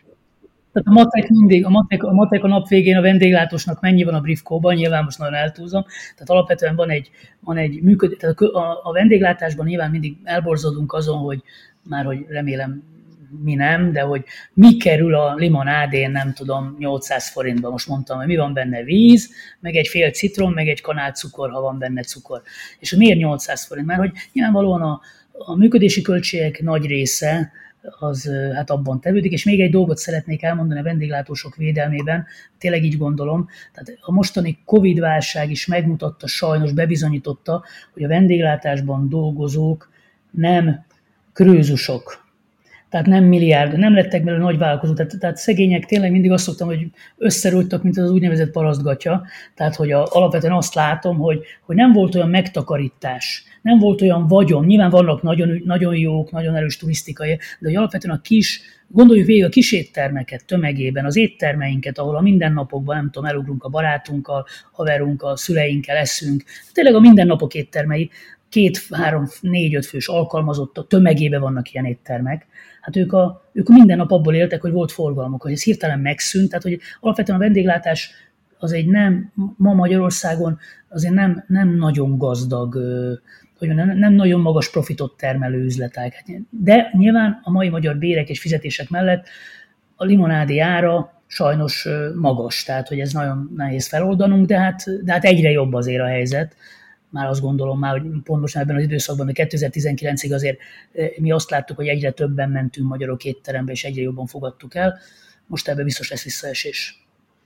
S1: a matek a nap végén a vendéglátósnak mennyi van a briefkóban, nyilván most nagyon eltúlzom. Tehát alapvetően van egy működés, tehát a vendéglátásban nyilván mindig elborzodunk azon, hogy remélem mi nem, de hogy mi kerül a limonádén, nem tudom, 800 forintba. Most mondtam, hogy mi van benne: víz, meg egy fél citrom, meg egy kanál cukor, ha van benne cukor. És miért 800 forint? Mert hogy nyilvánvalóan a működési költségek nagy része az hát abban tevődik, és még egy dolgot szeretnék elmondani a vendéglátósok védelmében, tényleg így gondolom, tehát a mostani Covid-válság is megmutatta, sajnos bebizonyította, hogy a vendéglátásban dolgozók nem krőzusok, tehát nem milliárd, nem lettek belőle nagy vállalkozók, tehát szegények tényleg mindig azt szoktam, hogy összerújtak, mint az úgynevezett parasztgatya, tehát hogy alapvetően azt látom, hogy nem volt olyan megtakarítás, nem volt olyan vagyon, nyilván vannak nagyon, nagyon jók, nagyon erős turisztikai, de hogy alapvetően gondoljuk végig a kis éttermeket tömegében, az éttermeinket, ahol a mindennapokban, nem tudom, elugrunk a barátunkkal, haverunkkal, szüleinkkel, eszünk, tényleg a mindennapok éttermei, 2, 3, 4, 5 fős alkalmazottak, tömegében vannak ilyen éttermek. Hát ők minden nap abból éltek, hogy volt forgalmuk, hogy ez hirtelen megszűnt, tehát hogy alapvetően a vendéglátás az ma Magyarországon azért nem nagyon gazdag, nem nagyon magas profitot termelő üzletág. De nyilván a mai magyar bérek és fizetések mellett a limonádé ára sajnos magas, tehát hogy ez nagyon nehéz feloldanunk, de hát egyre jobb azért a helyzet. Már azt gondolom, hogy pont most ebben az időszakban, de 2019-ig azért mi azt láttuk, hogy egyre többen mentünk magyarok étterembe, és egyre jobban fogadtuk el. Most ebben biztos lesz visszaesés.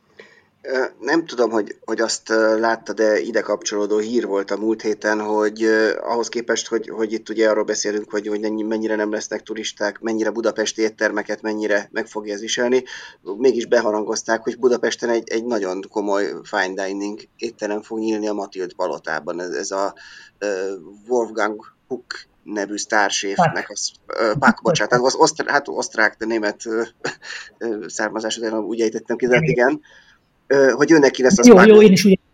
S2: Nem tudom, hogy azt láttad, de ide kapcsolódó hír volt a múlt héten, hogy ahhoz képest, hogy itt ugye arról beszélünk, hogy mennyire nem lesznek turisták, mennyire budapesti éttermeket, mennyire meg fogja ez viselni, mégis beharangozták, hogy Budapesten egy nagyon komoly fine dining étterem fog nyílni a Matild palotában. Ez a Wolfgang Puck nevű sztárséfnek, bocsánat, osztrák, de német származású, de úgy ejtettem ki, de igen, hogy ő neki lesz a Spago.
S1: Jó, én is úgy.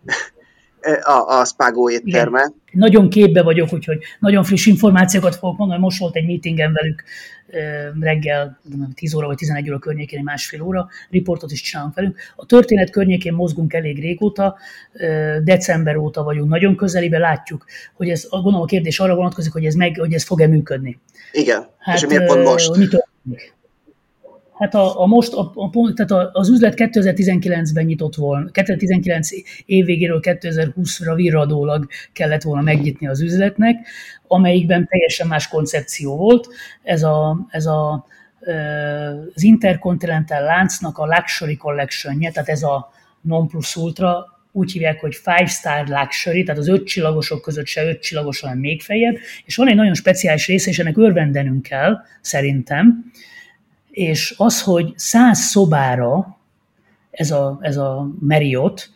S2: A Spago étterme. Igen.
S1: Nagyon képbe vagyok, úgyhogy nagyon friss információkat fogok mondani. Most volt egy meetingen velük reggel 10 óra vagy 11 óra környékén, egy másfél óra, riportot is csinálunk velünk. A történet környékén mozgunk elég régóta, december óta vagyunk nagyon közeliben, látjuk, hogy ez, gondolom a kérdés arra vonatkozik, hogy ez fog-e működni.
S2: Igen, hát, és miért pont most?
S1: Mi történik? Hát tehát az üzlet 2019-ben nyitott volna, 2019 év végéről 2020-ra virradólag kellett volna megnyitni az üzletnek, amelyikben teljesen más koncepció volt. Az Intercontinental láncnak a Luxury Collection-je, tehát ez a non plus ultra, úgy hívják, hogy 5 star luxury, tehát az 5 csillagosok között se 5 csillagos, hanem még feljebb, és van egy nagyon speciális része, és ennek örvendenünk kell, szerintem, és az, hogy 100 szobára ez a Marriott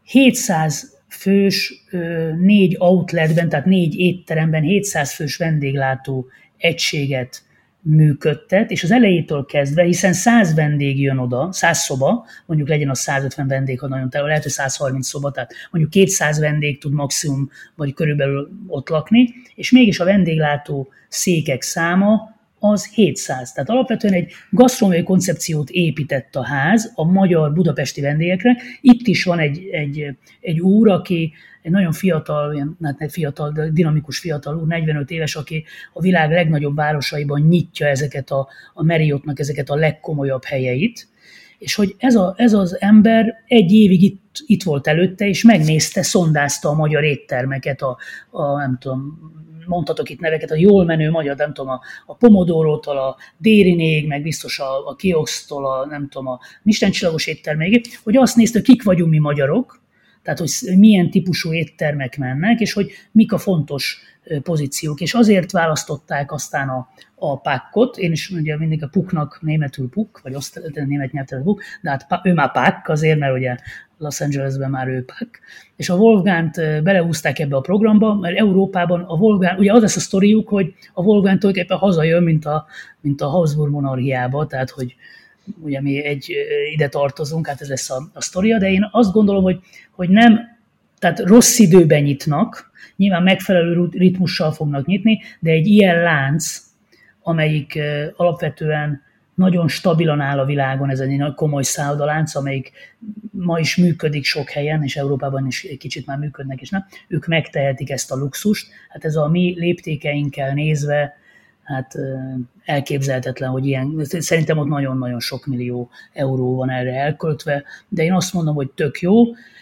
S1: 700 fős 4 outletben, tehát 4 étteremben 700 fős vendéglátó egységet működtet, és az elejétől kezdve, hiszen 100 vendég jön oda, 100 szoba, mondjuk legyen a 150 vendég, ha nagyon lehet, hogy 130 szoba, tehát mondjuk 200 vendég tud maximum, vagy körülbelül ott lakni, és mégis a vendéglátó székek száma az 700. Tehát alapvetően egy gasztronómiai koncepciót épített a ház a magyar budapesti vendégekre. Itt is van egy úr, aki egy nagyon fiatal, fiatal, dinamikus fiatal úr, 45 éves, aki a világ legnagyobb városaiban nyitja ezeket a Marriottnak ezeket a legkomolyabb helyeit, és hogy ez az ember egy évig itt volt előtte, és megnézte, szondázta a magyar éttermeket, nem tudom, mondhatok itt neveket, a jól menő magyar, nem tudom, a Pomodorótól, a Dérinéig, meg biztos a Kiosztól, nem tudom, a Michelincsillagos éttermeig, hogy azt nézte, kik vagyunk mi magyarok, tehát hogy milyen típusú éttermek mennek, és hogy mik a fontos pozíciók. És azért választották aztán a Packot, én is ugye mindig a Pucknak németül Puck, vagy német nyelvtelen Puck, de hát ő már Pack azért, mert ugye Los Angelesben már ő Pack. És a Wolfgangt belehúzták ebbe a programba, mert Európában a Wolfgang, ugye az lesz a sztoriuk, hogy a Wolfgang tulajdonképpen hazajön, mint a Habsburg monarchiába, tehát hogy ugye mi ide tartozunk, hát ez lesz a sztoria, de én azt gondolom, hogy nem, tehát rossz időben nyitnak, nyilván megfelelő ritmussal fognak nyitni, de egy ilyen lánc, amelyik alapvetően nagyon stabilan áll a világon, ez egy komoly szállodalánc, amelyik ma is működik sok helyen, és Európában is egy kicsit már működnek, és nem, ők megtehetik ezt a luxust, hát ez a mi léptékeinkkel nézve, hát elképzelhetetlen, hogy ilyen, szerintem ott nagyon-nagyon sok millió euró van erre elköltve, de én azt mondom, hogy tök jó,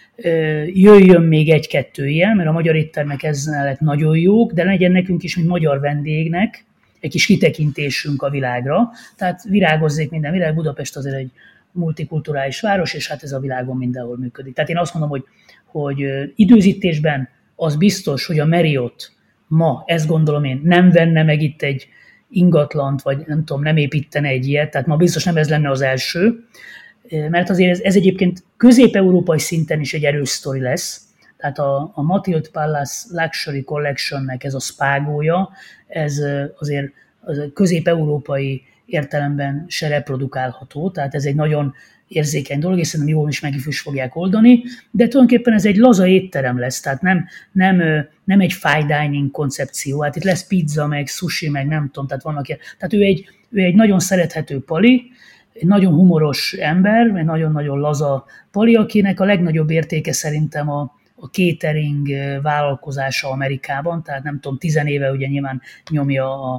S1: jöjjön még egy-kettő ilyen, mert a magyar éttermek ezzel nagyon jók, de legyen nekünk is, mint magyar vendégnek, egy kis kitekintésünk a világra, tehát virágozzék minden világ, Budapest azért egy multikulturális város, és hát ez a világon mindenhol működik. Tehát én azt mondom, hogy időzítésben az biztos, hogy a Marriott ma, ezt gondolom én, nem venne meg itt egy ingatlant, vagy nem tudom, nem építene egy ilyet, tehát ma biztos nem ez lenne az első, mert azért ez egyébként közép-európai szinten is egy erős sztori lesz, tehát a Mathilde Palace Luxury Collection-nek ez a spágója, ez azért az közép-európai értelemben se reprodukálható, tehát ez egy nagyon érzékeny dolog, és szerintem jól is meg is fogják oldani, de tulajdonképpen ez egy laza étterem lesz, tehát nem egy fine dining koncepció, hát itt lesz pizza, meg sushi, meg nem tudom, tehát vannak ilyen, tehát ő egy nagyon szerethető pali, egy nagyon humoros ember, egy nagyon-nagyon laza pali, akinek a legnagyobb értéke szerintem a catering vállalkozása Amerikában, tehát nem tudom, 10 éve ugye nyilván nyomja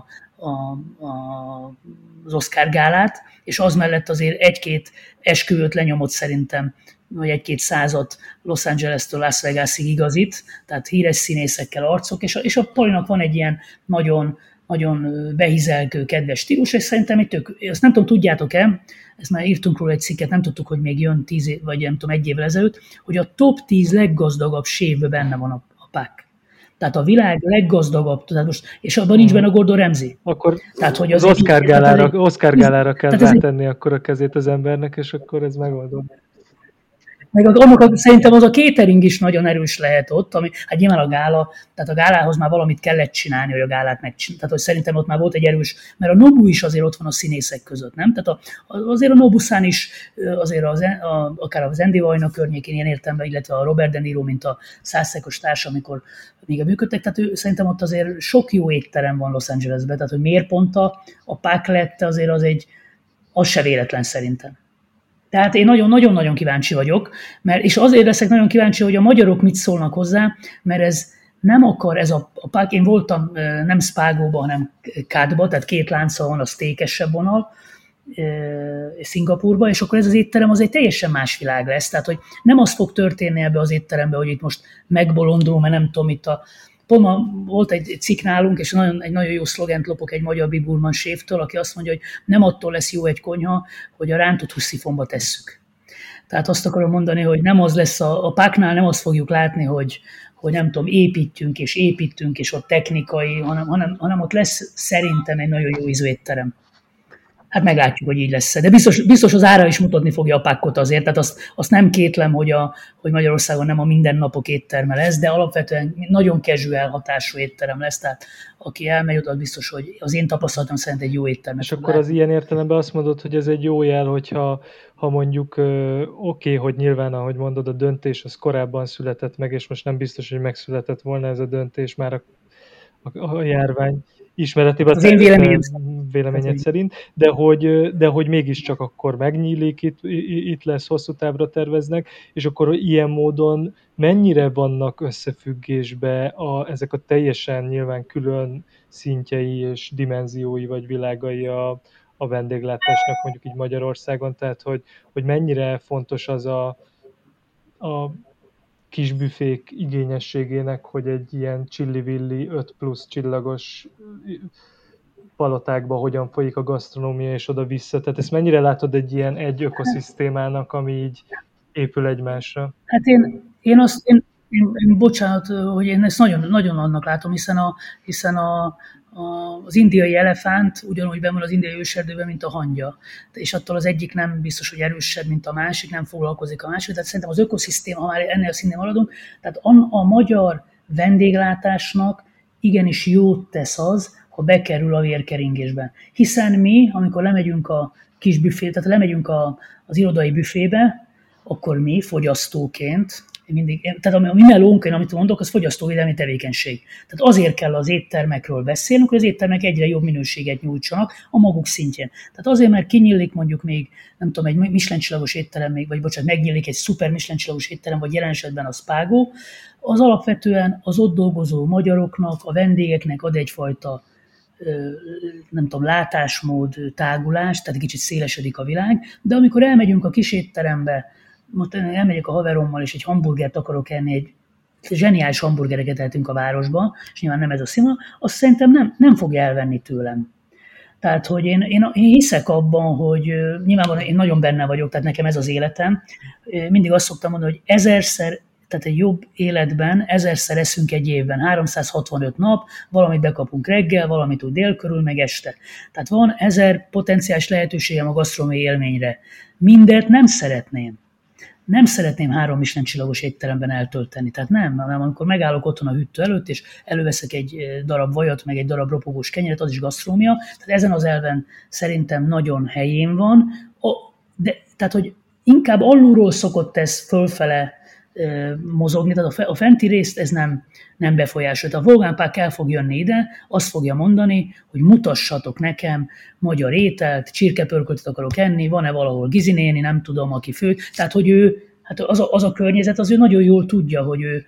S1: az Oscar gálát, és az mellett azért egy-két esküvőt lenyomott szerintem, vagy egy-két százat Los Angeles-től Las Vegasig igazít, tehát híres színészekkel arcok, és a Palinak van egy ilyen nagyon, nagyon behizelgő, kedves stílus, és szerintem azt nem tudom, tudjátok-e, ezt már írtunk róla egy cikket, nem tudtuk, hogy még jön 10 év, vagy nem tudom, 1 évvel ezelőtt, hogy a top 10 leggazdagabb sévben benne van a Pack. Tehát a világ leggazdagabb, tehát most, és abban nincs benne a Gordon Ramsay.
S3: Akkor
S1: tehát, hogy
S3: az Oscar gálára kell rátenni akkor a kezét az embernek, és akkor ez megoldódik.
S1: Meg annak szerintem az a catering is nagyon erős lehet ott, ami, hát nyilván a gála, tehát a gálához már valamit kellett csinálni, hogy a gálát megcsinálni. Tehát hogy szerintem ott már volt egy erős, mert a Nobu is azért ott van a színészek között, nem? Tehát azért a Nobuszán is, azért akár az Andy Vajna környékén ilyen értelemben, illetve a Robert De Niro, mint a Százszekos társa, amikor még működtek, tehát szerintem ott azért sok jó étterem van Los Angelesben, tehát hogy miért pont a Pack lett, azért az se véletlen szerintem. Tehát én nagyon-nagyon kíváncsi vagyok, és azért leszek nagyon kíváncsi, hogy a magyarok mit szólnak hozzá, mert ez nem akar, ez a Pack, én voltam nem Spágóban, hanem Kádban, tehát 2 lánca van, a steakesebb vonal, Szingapúrba, és akkor ez az étterem az egy teljesen más világ lesz, tehát hogy nem az fog történni ebbe az étterembe, hogy itt most megbolondul, mert nem tudom, itt volt egy cikk nálunk, és egy nagyon jó szlogent lopok egy magyar Biburman séftől, aki azt mondja, hogy nem attól lesz jó egy konyha, hogy a rántott húszifonba tesszük. Tehát azt akarom mondani, hogy nem az lesz a Packnál, nem azt fogjuk látni, hogy nem tudom, építünk, és ott technikai, hanem ott lesz szerintem egy nagyon jó ízű étterem. Hát meglátjuk, hogy így lesz. De biztos az ára is mutatni fogja a pakkot azért, tehát azt nem kétlem, hogy Magyarországon nem a mindennapok étterme lesz, de alapvetően nagyon casual hatású étterem lesz, tehát aki elmegy oda, biztos, hogy az én tapasztalatom szerint egy jó étterem.
S3: És akkor az ilyen értelemben azt mondod, hogy ez egy jó jel, hogyha mondjuk oké, hogy nyilván, ahogy mondod, a döntés az korábban született meg, és most nem biztos, hogy megszületett volna ez a döntés már a járvány ismeretében,
S1: az én
S3: véleményed szerint, de hogy mégiscsak akkor megnyílik, itt lesz, hosszú távra terveznek, és akkor ilyen módon mennyire vannak összefüggésbe ezek a teljesen nyilván külön szintjei és dimenziói vagy világai a vendéglátásnak mondjuk így Magyarországon, tehát hogy mennyire fontos az a kis büfék igényességének, hogy egy ilyen csillivilli 5 plusz csillagos palotákban hogyan folyik a gasztronómia és oda-vissza. Tehát ezt mennyire látod egy ökoszisztémának, ami így épül egymásra?
S1: Hát én bocsánat, hogy én ezt nagyon, nagyon annak látom, hiszen az indiai elefánt ugyanúgy benn van az indiai őserdőben, mint a hangya. És attól az egyik nem biztos, hogy erősebb, mint a másik, nem foglalkozik a másik. Tehát szerintem az ökoszisztéma, ha már ennél a színnél maradunk, tehát a magyar vendéglátásnak igenis jót tesz az, ha bekerül a vérkeringésben. Hiszen mi, amikor lemegyünk a kis büfé, tehát lemegyünk az irodai büfébe, akkor mi fogyasztóként, tehát a mi melónk, amit mondok, az fogyasztóvédelmi tevékenység. Tehát azért kell az éttermekről beszélnünk, hogy az éttermek egyre jobb minőséget nyújtsanak a maguk szintjén. Tehát azért, mert kinyílik mondjuk még, nem tudom, egy Michelin-csillagos étterem, megnyílik egy szuper Michelin-csillagos étterem, vagy jelen esetben a Spago, az alapvetően az ott dolgozó magyaroknak, a vendégeknek ad egyfajta nem tudom, látásmód, tágulás, tehát kicsit szélesedik a világ, de amikor elmegyünk a kis étterembe, most elmegyek a haverommal, és egy hamburgert akarok enni, egy zseniális hamburgereket eltünk a városba, és nyilván nem ez a színvonal, azt szerintem nem fogja elvenni tőlem. Tehát, hogy én hiszek abban, hogy nyilvánvalóan én nagyon benne vagyok, tehát nekem ez az életem. Mindig azt szoktam mondani, hogy ezerszer, tehát egy jobb életben ezerszer eszünk egy évben, 365 nap, valamit bekapunk reggel, valamit úgy dél körül, meg este. Tehát van 1000 potenciális lehetőségem a gasztronómiai élményre. Mindet nem szeretném. Nem szeretném 3 Michelin-csillagos étteremben eltölteni. Tehát nem, amikor megállok otthon a hűtő előtt, és előveszek egy darab vajat, meg egy darab ropogós kenyeret, az is gasztronómia. Tehát ezen az elven szerintem nagyon helyén van. Tehát, hogy inkább alulról szokott ez fölfele mozogni, tehát a fenti részt ez nem befolyásolja. A Wolfgang Puck el fog jönni ide, azt fogja mondani, hogy mutassatok nekem magyar ételt, csirkepörköltet akarok enni, van-e valahol Gizi néni, nem tudom, aki fő. Tehát, hogy ő, hát az a környezet, az ő nagyon jól tudja,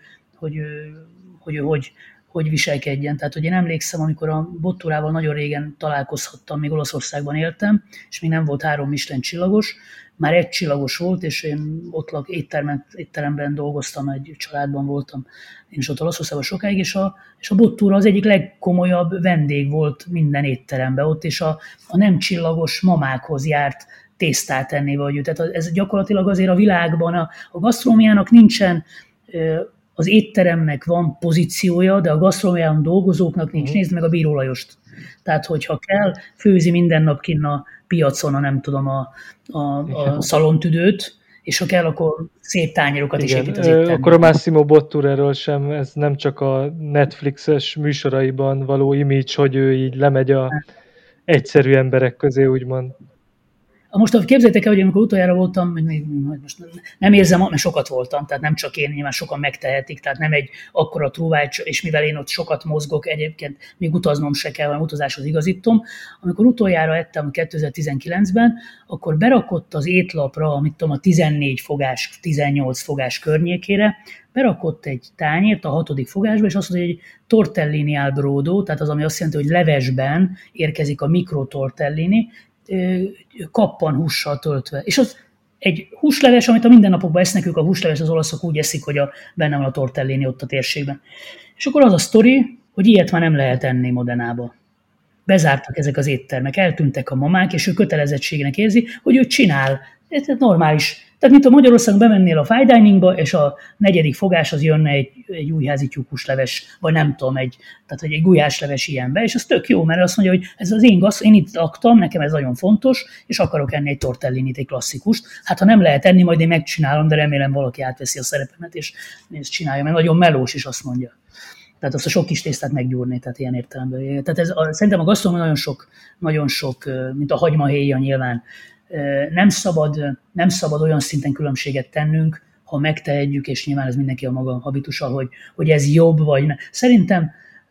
S1: hogy viselkedjen. Tehát, hogy én emlékszem, amikor a Botturával nagyon régen találkozhattam, még Olaszországban éltem, és még nem volt 3 Michelin csillagos, már 1 csillagos volt, és én ott étteremben dolgoztam, egy családban voltam, én is ott Olaszországban sokáig, és a Bottura az egyik legkomolyabb vendég volt minden étteremben ott, és a nem csillagos mamákhoz járt tésztát enni, vagy tehát ez gyakorlatilag azért a világban, a gasztronómiának nincsen, az étteremnek van pozíciója, de a gasztronómián dolgozóknak nincs. Nézd meg a Bíró Lajost. Tehát, hogyha kell, főzi minden nap kinn a piacon, nem tudom, a szalontüdőt, és ha kell, akkor szép tányérokat is épít az étteremben.
S3: Akkor a Massimo Botturáról sem, ez nem csak a Netflixes műsoraiban való image, hogy ő így lemegy a egyszerű emberek közé, úgymond.
S1: Most képzeljétek el, hogy amikor utoljára voltam, most nem érzem, mert sokat voltam, tehát nem csak én, nyilván sokan megtehetik, tehát nem egy akkora trúvágy, és mivel én ott sokat mozgok, egyébként még utaznom se kell, hanem utazáshoz igazítom. Amikor utoljára ettem 2019-ben, akkor berakott az étlapra, amit tudom, a 14 fogás, 18 fogás környékére, berakott egy tányért a 6. fogásba, és azt mondta, hogy egy tortellini al brodo, tehát az, ami azt jelenti, hogy levesben érkezik a mikrotortellini, kappan hússal töltve. És az egy húsleves, amit a mindennapokban esznek, ők a húsleves, az olaszok úgy eszik, hogy benne van a tortellini ott a térségben. És akkor az a sztori, hogy ilyet már nem lehet enni Modenába. Bezártak ezek az éttermek, eltűntek a mamák, és ő kötelezettségnek érzi, hogy ő csinál Ez normális. Tehát, mint a Magyarországon bemennél a fine diningba, és a 4. fogás az jönne egy újházi tyúkusleves, vagy nem tudom, tehát egy gulyásleves ilyenbe, és az tök jó, mert azt mondja, hogy ez az én itt laktam, nekem ez nagyon fontos, és akarok enni egy tortellinit, egy klasszikust. Hát ha nem lehet enni, majd én megcsinálom, de remélem valaki átveszi a szerepemet, és ezt csinálja, mert nagyon melós is, azt mondja. Tehát azt a sok kis tésztát meggyúrni, tehát ilyen értelemben. Tehát szerintem a gasztronómia nagyon sok, mint a hagymahéja nyilván, nem szabad olyan szinten különbséget tennünk, ha megtehetjük, és nyilván ez mindenki a maga habitusa, hogy ez jobb, vagy nem. Szerintem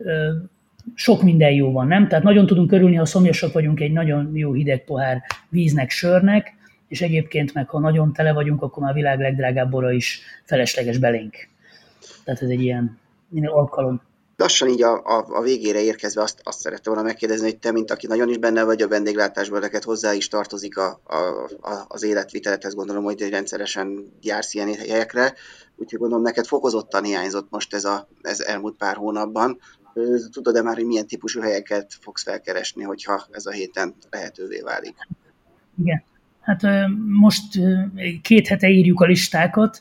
S1: sok minden jó van, nem? Tehát nagyon tudunk örülni, ha szomjasak vagyunk egy nagyon jó hideg pohár víznek, sörnek, és egyébként meg, ha nagyon tele vagyunk, akkor már a világ legdrágább bora is felesleges belénk. Tehát ez egy ilyen alkalom.
S2: Lassan így a végére érkezve azt szerettem volna megkérdezni, hogy te, mint aki nagyon is benne vagy a vendéglátásban, neked hozzá is tartozik az életvitelethez, gondolom, hogy rendszeresen jársz ilyen helyekre, úgyhogy gondolom neked fokozottan hiányzott most ez elmúlt pár hónapban. Tudod-e már, hogy milyen típusú helyeket fogsz felkeresni, hogyha ez a héten lehetővé válik?
S1: Igen. Hát most 2 hete írjuk a listákat,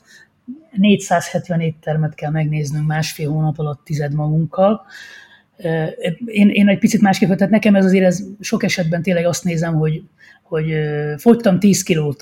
S1: 470 éttermet kell megnéznünk 1,5 hónap alatt 10 magunkkal. Én egy picit másképp, tehát nekem ez sok esetben tényleg azt nézem, hogy fogytam 10 kilót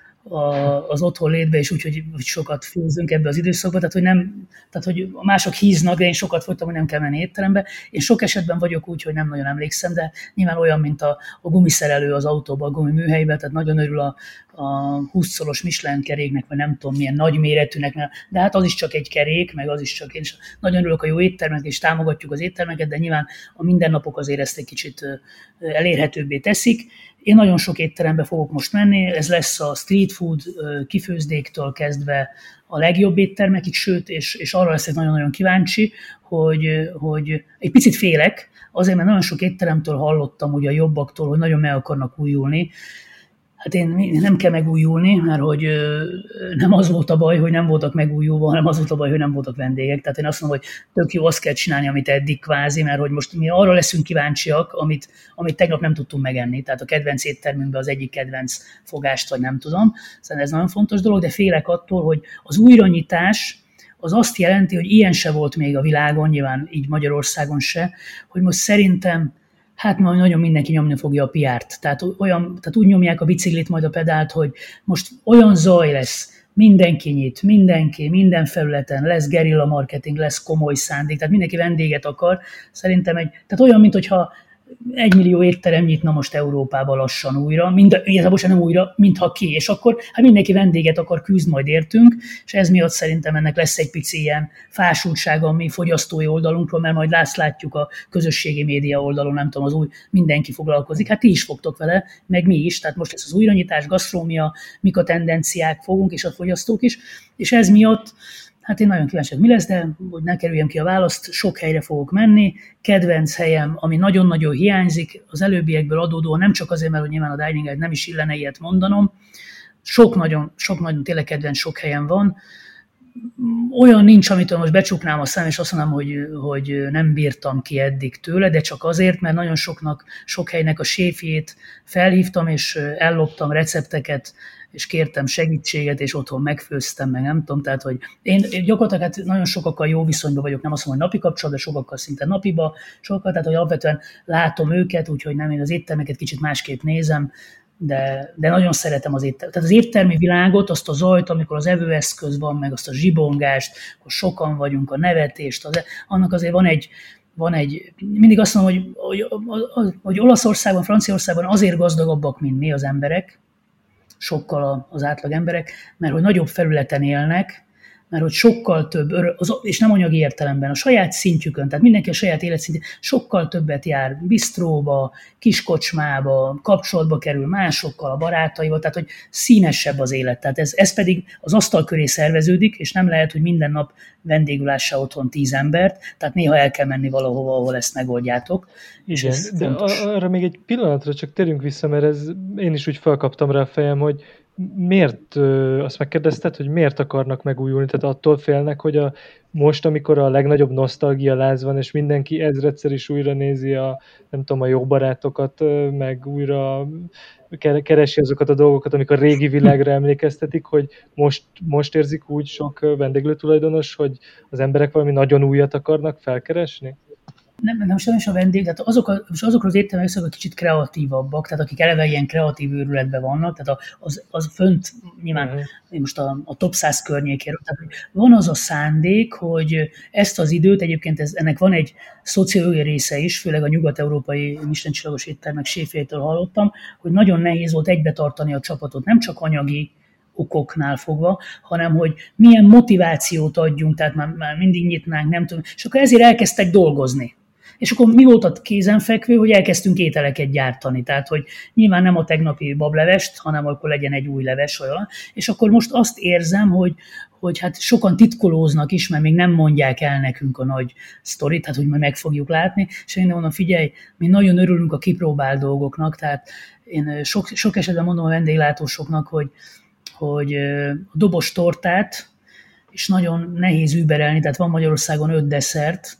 S1: az otthon létbe, és úgy, hogy sokat főzünk ebbe az időszakba, tehát hogy mások híznak, de én sokat fogytam, hogy nem kell menni étterembe. Én sok esetben vagyok úgy, hogy nem nagyon emlékszem, de nyilván olyan, mint a gumiszerelő az autóban, a gumiműhelyben, tehát nagyon örül a 20-szoros Michelin keréknek, vagy nem tudom milyen nagyméretűnek, de hát az is csak egy kerék, meg az is csak én is nagyon örülök a jó éttermek, és támogatjuk az éttermeket, de nyilván a mindennapok azért ezt egy kicsit elérhetőbbé teszik. Én nagyon sok étterembe fogok most menni, ez lesz a street food kifőzdéktől kezdve a legjobb éttermekig, sőt, és arra leszek nagyon-nagyon kíváncsi, hogy egy picit félek, azért, mert nagyon sok étteremtől hallottam, ugye a jobbaktól, hogy nagyon meg akarnak újulni. Hát én nem kell megújulni, mert hogy nem az volt a baj, hogy nem voltak megújulva, hanem az volt a baj, hogy nem voltak vendégek. Tehát én azt mondom, hogy tök jó, azt kell csinálni, amit eddig kvázi, mert hogy most mi arra leszünk kíváncsiak, amit tegnap nem tudtunk megenni. Tehát a kedvenc éttermünkben az egyik kedvenc fogást, vagy nem tudom. Szerintem ez nagyon fontos dolog, de félek attól, hogy az újranyitás az azt jelenti, hogy ilyen se volt még a világon, nyilván így Magyarországon se, hogy most szerintem hát majd nagyon mindenki nyomni fogja a PR-t. Tehát úgy nyomják a biciklit, majd a pedált, hogy most olyan zaj lesz, mindenki nyit, minden felületen, lesz gerilla marketing, lesz komoly szándék, tehát mindenki vendéget akar. Szerintem tehát olyan, mintha 1 millió étterem nyitna most Európában lassan újra, igazából nem újra, mintha ki, és akkor hát mindenki vendéget akar, küzd majd értünk, és ez miatt szerintem ennek lesz egy pici ilyen fásultsága a mi fogyasztói oldalunkról, mert majd látjuk a közösségi média oldalon, nem tudom, mindenki foglalkozik, hát ti is fogtok vele, meg mi is, tehát most ez az újranyitás, gasztrómia, mik a tendenciák fogunk, és a fogyasztók is, és ez miatt hát én nagyon kíváncsi, mi lesz, de hogy ne kerüljem ki a választ, sok helyre fogok menni. Kedvenc helyem, ami nagyon-nagyon hiányzik, az előbbiekből adódóan, nem csak azért, mert hogy nyilván a dining nem is illene ilyet mondanom, sok nagyon tényleg kedvenc sok helyen van. Olyan nincs, amitől most becsuknám a szem, és azt mondom, hogy nem bírtam ki eddig tőle, de csak azért, mert nagyon sok helynek a séfjét felhívtam, és elloptam recepteket, és kértem segítséget, és otthon megfőztem, meg nem tudom, tehát, hogy én gyakorlatilag hát nagyon sokakkal jó viszonyban vagyok, nem azt mondom, hogy napi kapcsolat, de sokakkal szinte napiba, tehát, hogy alapvetően látom őket, úgyhogy nem, én az éttermeket kicsit másképp nézem, de nagyon szeretem az éttermet. Tehát az éttermi világot, azt a zajt, amikor az evőeszköz van, meg azt a zsibongást, akkor sokan vagyunk, a nevetést, annak azért van egy, mindig azt mondom, hogy Olaszországban, Franciaországban azért gazdagabbak, mint mi az emberek, sokkal az átlag emberek, mert hogy nagyobb felületen élnek, mert hogy sokkal több, és nem anyagi értelemben, a saját szintjükön, tehát mindenki a saját életszintjén sokkal többet jár bistróba, kiskocsmába, kapcsolatba kerül másokkal, a barátaival, tehát hogy színesebb az élet. Tehát ez pedig az asztal köré szerveződik, és nem lehet, hogy minden nap vendégülással otthon 10 embert, tehát néha el kell menni valahova, ahol ezt megoldjátok.
S3: Igen, de arra még egy pillanatra csak térjünk vissza, mert én is úgy felkaptam rá a fejem, hogy miért, azt megkérdezted, hogy miért akarnak megújulni, tehát attól félnek, hogy most, amikor a legnagyobb nosztalgia láz van, és mindenki ezredszer is újra nézi nem tudom, a Jó barátokat, meg újra keresi azokat a dolgokat, amik a régi világra emlékeztetik, hogy most érzik úgy sok vendéglőtulajdonos, hogy az emberek valami nagyon újat akarnak felkeresni?
S1: Nem sajnos a vendég, tehát azokról az éttermek szoktak kicsit kreatívabbak, tehát akik eleve ilyen kreatív őrületben vannak, tehát az fönt nyilván most a top 100 környékéről, tehát van az a szándék, hogy ezt az időt, egyébként ennek van egy szociológiai része is, főleg a nyugat-európai Michelin-csillagos éttermek séfjétől hallottam, hogy nagyon nehéz volt egybe tartani a csapatot, nem csak anyagi okoknál fogva, hanem hogy milyen motivációt adjunk, tehát már mindig nyitnánk, nem tudom, és akkor ezért elkezdtek dolgozni. És akkor mi volt a kézenfekvő, hogy elkezdtünk ételeket gyártani. Tehát, hogy nyilván nem a tegnapi bablevest, hanem akkor legyen egy új leves olyan. És akkor most azt érzem, hogy hát sokan titkolóznak is, mert még nem mondják el nekünk a nagy sztorit, tehát hogy majd meg fogjuk látni. És én mondom, figyelj, mi nagyon örülünk a kipróbált dolgoknak, tehát én sok esetben mondom a vendéglátósoknak, hogy a dobos tortát és nagyon nehéz überelni, tehát van Magyarországon 5 desszert,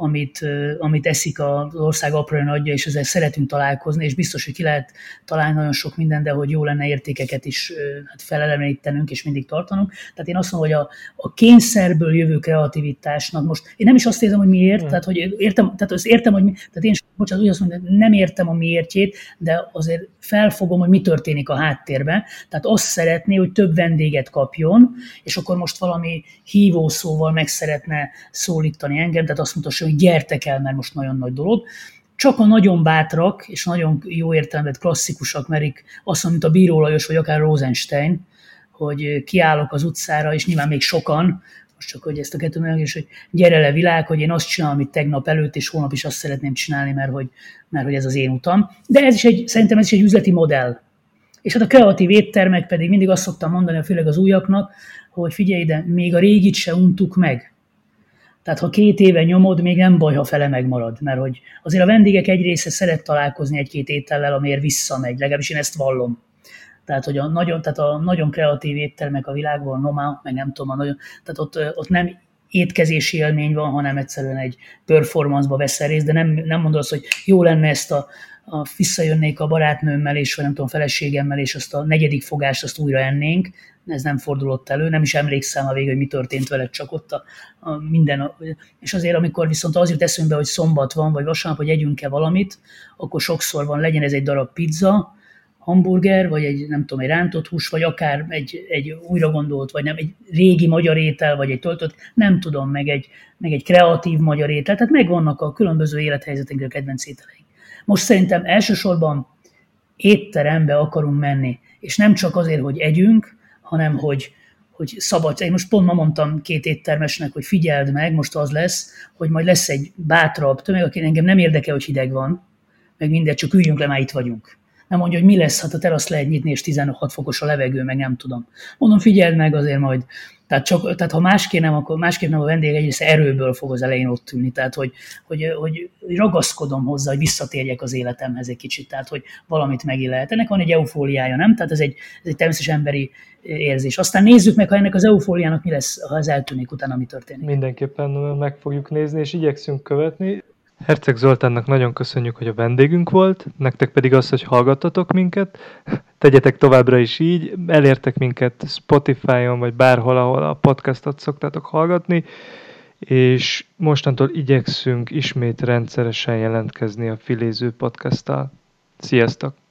S1: amit eszik az ország apró nagyja, és ezzel szeretünk találkozni, és biztos, hogy ki lehet találni nagyon sok minden, de hogy jó lenne értékeket is felelevenítenünk, és mindig tartanunk. Tehát én azt mondom, hogy a kényszerből jövő kreativitásnak most, én nem is azt érzem, hogy miért, tehát hogy értem, hogy tehát én bocsánat, úgy azt mondom, hogy nem értem a miértjét, de azért felfogom, hogy mi történik a háttérben. Tehát azt szeretné, hogy több vendéget kapjon, és akkor most valami hívószóval meg szeretne szólítani engem, tehát azt mondta, hogy gyertek el, mert most nagyon nagy dolog. Csak a nagyon bátrak, és nagyon jó értelemben klasszikusak merik azt mondja, mint a Bíró Lajos, vagy akár Rosenstein, hogy kiállok az utcára, és nyilván még sokan, most csak hogy ezt a kettőt mondjam, és hogy gyere le világ, hogy én azt csinálom, amit tegnap előtt, és holnap is azt szeretném csinálni, mert hogy ez az én utam. De szerintem ez is egy üzleti modell. És hát a kreatív éttermek pedig mindig azt szoktam mondani, főleg az újaknak, hogy figyelj ide, még a régit se untuk meg. Tehát ha 2 éve nyomod, még nem baj, ha fele megmarad, mert hogy azért a vendégek egy része szeret találkozni 1-2 étellel, amiért visszamegy, legalábbis én ezt vallom. Tehát, hogy a nagyon kreatív éttermek a világban, Noma, meg nem tudom, tehát ott nem étkezési élmény van, hanem egyszerűen egy performance-ba veszel részt, de nem mondod azt, hogy jó lenne ezt visszajönnék a barátnőmmel, és vagy nem tudom, feleségemmel, és azt a 4. fogást azt újra ennénk. Ez nem fordulott elő, nem is emlékszem a végén, hogy mi történt veled, csak ott minden. És azért, amikor viszont az jut eszünkbe, hogy szombat van, vagy vasárnap, hogy együnk-e valamit, akkor sokszor van, legyen ez egy darab pizza, hamburger, vagy egy, nem tudom, egy rántott hús, vagy akár egy újra gondolt, vagy nem, egy régi magyar étel, vagy egy töltött, nem tudom, meg egy kreatív magyar étel. Tehát megvannak a különböző élethelyzetekre a kedvenc ételeink. Most szerintem elsősorban étterembe akarunk menni, és nem csak azért, hogy együnk, hanem hogy szabad. Én most pont ma mondtam 2 éttermesnek, hogy figyeld meg, most az lesz, hogy majd lesz egy bátrabb tömeg, aki engem nem érdekel, hogy hideg van, meg mindegy, csak üljünk le, már itt vagyunk. Nem mondja, hogy mi lesz, hát a terasz lehet nyitni, és 16 fokos a levegő, meg nem tudom. Mondom, figyeld meg azért majd. Tehát ha másképp nem a vendég egyrészt erőből fog az elején ott ülni, tehát hogy ragaszkodom hozzá, hogy visszatérjek az életemhez egy kicsit, tehát hogy valamit megint lehet. Ennek van egy eufóliája, nem? Tehát ez egy természetes emberi érzés. Aztán nézzük meg, ha ennek az eufóliának mi lesz, ha ez eltűnik, utána mi történik.
S3: Mindenképpen meg fogjuk nézni, és igyekszünk követni. Herceg Zoltánnak nagyon köszönjük, hogy a vendégünk volt, nektek pedig az, hogy hallgattatok minket. Tegyetek továbbra is így, elértek minket Spotify-on, vagy bárhol, ahol a podcastot szoktátok hallgatni, és mostantól igyekszünk ismét rendszeresen jelentkezni a Filéző podcasttal. Sziasztok!